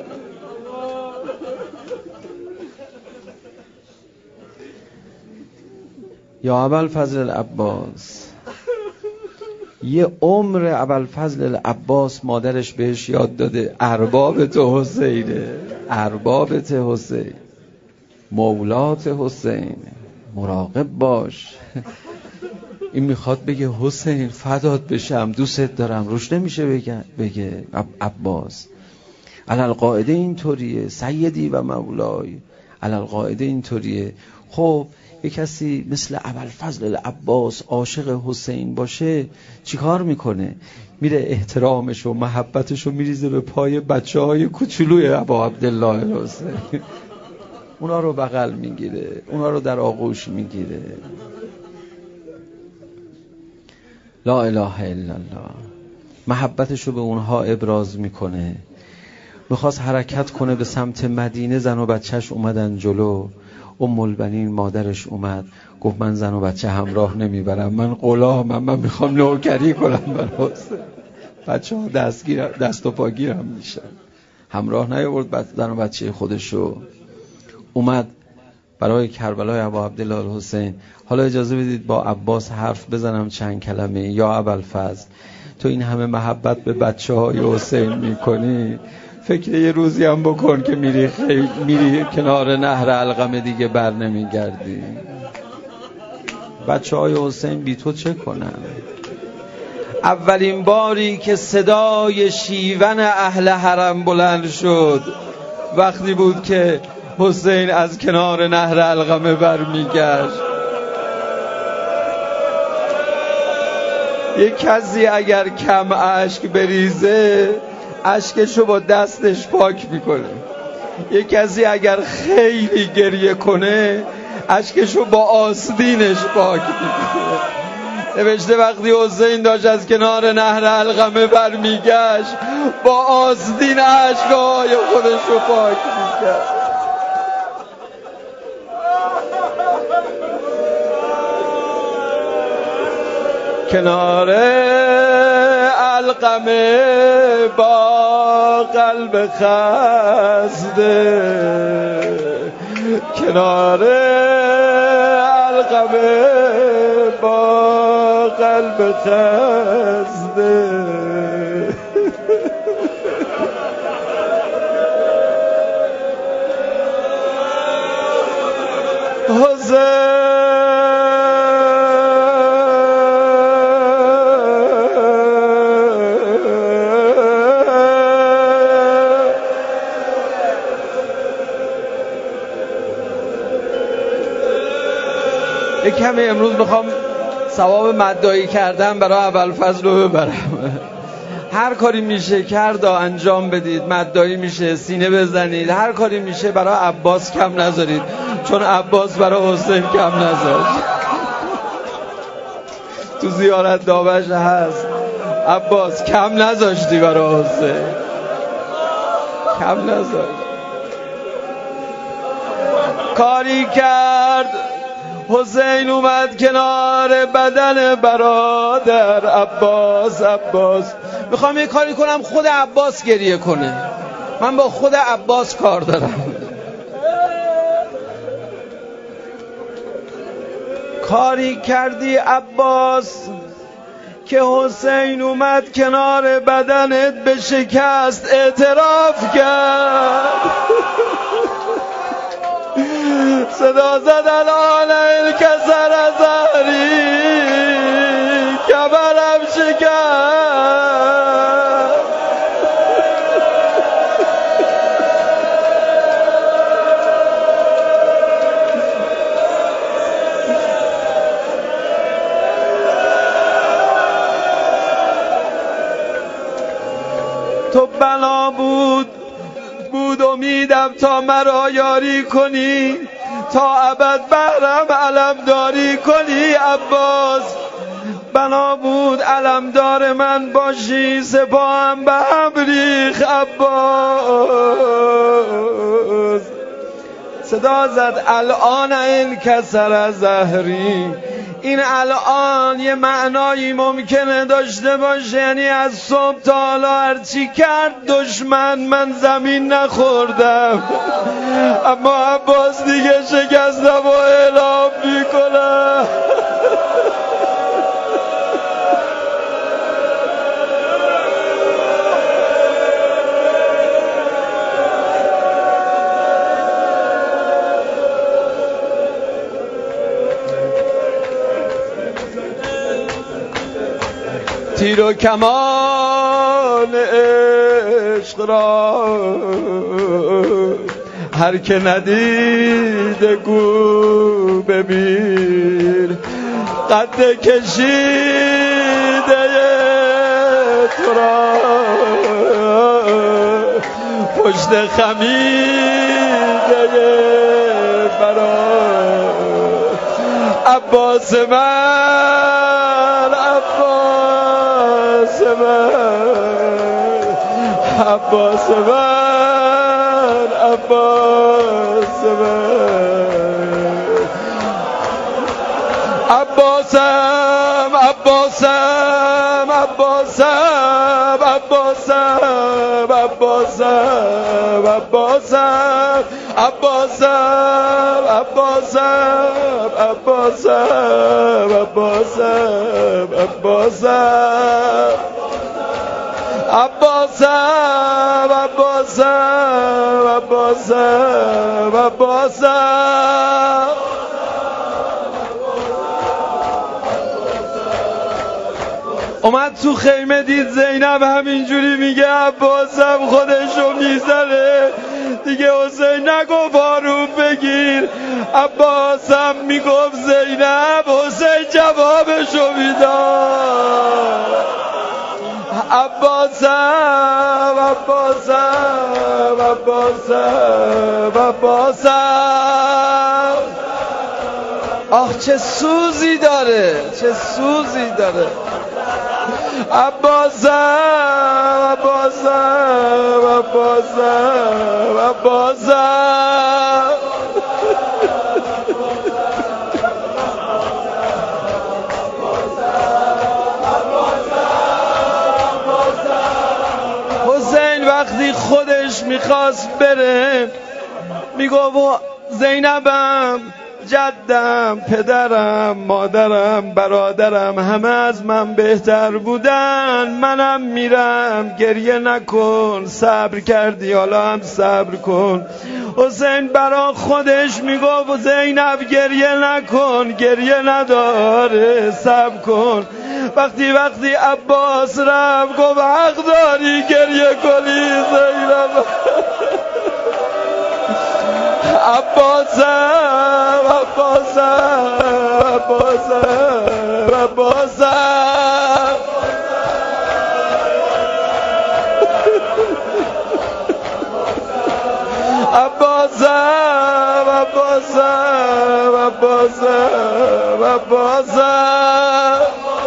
یا ابوالفضل العباس یه عمر ابوالفضل العباس مادرش بهش یاد داده اربابت حسینه، اربابت حسین، مولات حسین، مراقب باش. این میخواد بگه حسین فدات بشم دوست دارم، روش نمیشه بگه بگه عباس. علالقاعده اینطوریه سیدی و مولای، علالقاعده اینطوریه. خب یک کسی مثل ابوالفضل العباس عاشق حسین باشه چیکار میکنه؟ میره احترامش و محبتش رو میریزه به پای بچه های کوچولوی ابا عبدالله الحسین. اونا رو بغل میگیره، اونا رو در آغوش میگیره. لا اله الا الله. محبتش رو به اونها ابراز میکنه. میخواست حرکت کنه به سمت مدینه، زن و بچهش اومدن جلو. ام البنین مادرش اومد گفت من زن و بچه همراه نمیبرم، من غلامم، من میخوام نوکری کنم برای حسین. بچه ها دستگیر دست و پاگیرم میشن. همراه نیاورد زن و بچه خودشو. اومد برای کربلای ابا عبدالله الحسین. حالا اجازه بدید با عباس حرف بزنم چند کلمه. یا ابوالفضل، تو این همه محبت به بچه های حسین میکنی، فکر یه روزی هم بکن که میری, خی... میری کنار نهر علقمه دیگه بر نمیگردی. بچه های حسین بی تو چه کنن؟ اولین باری که صدای شیون اهل حرم بلند شد وقتی بود که حسین از کنار نهر علقمه بر میگشت. یک کسی اگر کم اشک بریزه اشکشو با دستش پاک میکنه. یک کسی اگر خیلی گریه کنه اشکشو با آستینش پاک میکنه. نوشته وقتی حسین داشت از کنار نهر علقمه برمیگشت با آستین اشکهای خودشو پاک میکرد. کنار علقمه با قلب خسته، کنار علقمه با قلب خسته. حسین یک کمی امروز میخوام ثواب مدعی کردن برای ابوالفضل رو ببرم. هر کاری میشه کرد انجام بدید، مدعی میشه سینه بزنید، هر کاری میشه برای عباس کم نذارید، چون عباس برای حسین کم نذاشت. تو زیارت دابش هست عباس کم نذاشتی برای حسین، کم نذاشت. کاری کرد حسین اومد کنار بدن برادر عباس. عباس میخوام یه کاری کنم خود عباس گریه کنه، من با خود عباس کار دارم. کاری کردی عباس که حسین اومد کنار بدنت به شکست اعتراف کرد. صدا زد الان الکسر از زهری کبرم شکست. تو بنا بود بود امیدم تا مرا یاری کنی، تا ابد بهرم علمداری کنی. عباس بنا بود علمدار من باشی، سپاهم به هم ریخ. عباس صدا زد الان این کسر از زهری. این الان یه معنایی ممکنه داشته باشه، یعنی از صبح تا حالا هرچی کرد دشمن من زمین نخوردم، اما عباس دیگه شکستم و اعلام میکنم. تیر و کمان عشق را هر که ندیده گو ببین قد کشیده تو را پشت خمیده برا عباس من عباس من عباس من عباس من عباسم عباسم عباسم عباسم عباسم عباسم عباسم عباسم عباسم عباسم عباسم عباسم عباسم عباسم عباسم اومد تو خیمه دید زینب همینجوری میگه عباسم خودشو میزنه دیگه. حسین نگفت آروم بگیر، عباسم میگفت زینب، حسین جوابشو میداد. عباسم عباسم عباسم عباسم آخ چه سوزی داره، چه سوزی داره. عباسم عباسم عباسم عباسم حسین وقتی خودش میخواست بره میگفت زینبم، جدم، پدرم، مادرم، برادرم همه از من بهتر بودن، منم میرم، گریه نکن، صبر کردی حالا هم صبر کن. حسین برا خودش میگفت زینب گریه نکن، گریه نداره، صبر کن. وقتی وقتی عباس رفت گفت حق داری گریه کنی زینب. عباسم عباسم عباسم عباسم عباسم عباسم عباسم عباسم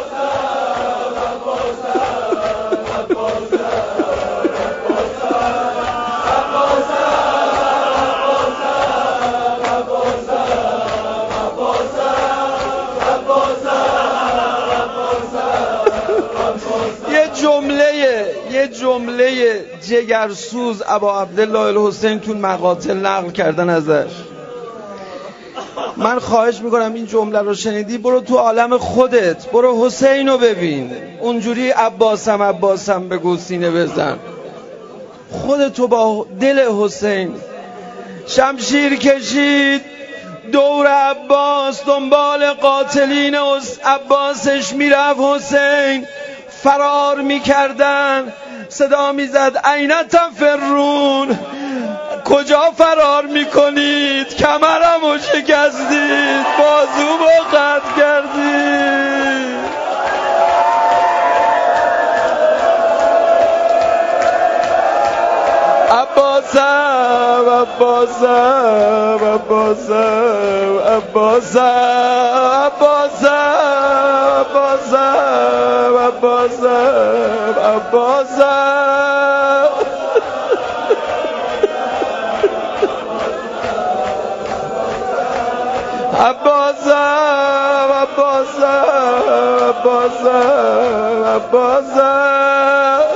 جمله یه جمله جگرسوز ابا عبدالله الحسین تو مقاتل نقل کردن ازش. من خواهش میکنم این جمله رو شنیدی برو تو عالم خودت، برو حسین رو ببین، اونجوری عباسم عباسم بگو سینه بزن، خودتو با دل حسین. شمشیر کشید دور عباس، دنبال قاتلین عباسش میرفت. حسین فرار میکردن، صدا میزد این تفرون، کجا فرار میکنید؟ کمرمو شکستید، بازومو قطع کردید. عباسم عباسم عباسم عباسم عباسم عباسم عباسم عباسم عباسم عباسم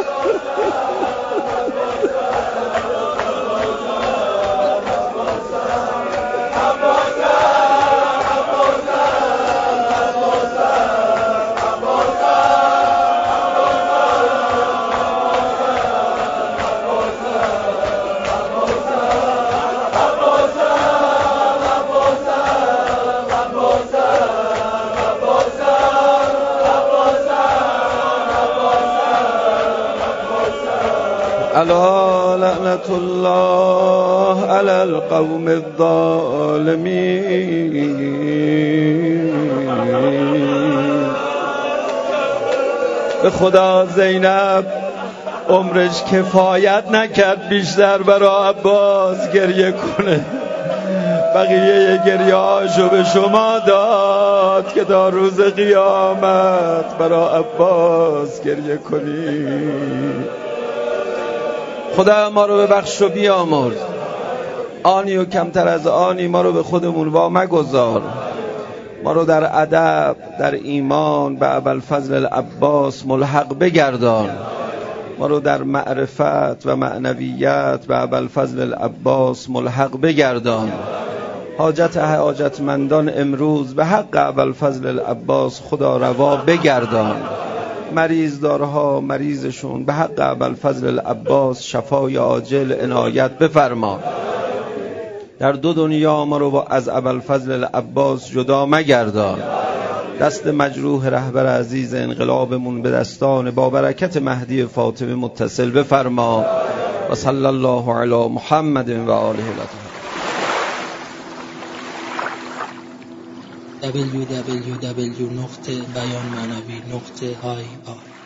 الحال لعنت الله علی القوم الظالمین. به خدا زینب عمرش کفایت نکرد بیشتر برای عباس گریه کنه، بقیه گریه هاشو به شما داد که تا روز قیامت برای عباس گریه کنید. خدا ما رو ببخش و بیامرز، آنی و کمتر از آنی ما رو به خودمون وا مگذار، ما رو در ادب در ایمان به ابوالفضل العباس ملحق بگردان، ما رو در معرفت و معنویت به ابوالفضل العباس ملحق بگردان. حاجت حاجتمندان امروز به حق ابوالفضل العباس خدا روا بگردان. مریض دارها مریضشون به حق ابوالفضل العباس شفای عاجل عنایت بفرما. در دو دنیا ما رو از ابوالفضل العباس جدا مگردان. دست مجروح رهبر عزیز انقلابمون به دستان با برکت مهدی فاطمه متصل بفرما. و صلی الله علی محمد و آله الطاهرین. دبلیو دبلیو دبلیو نقطه بیان معنوی نقطه آی آر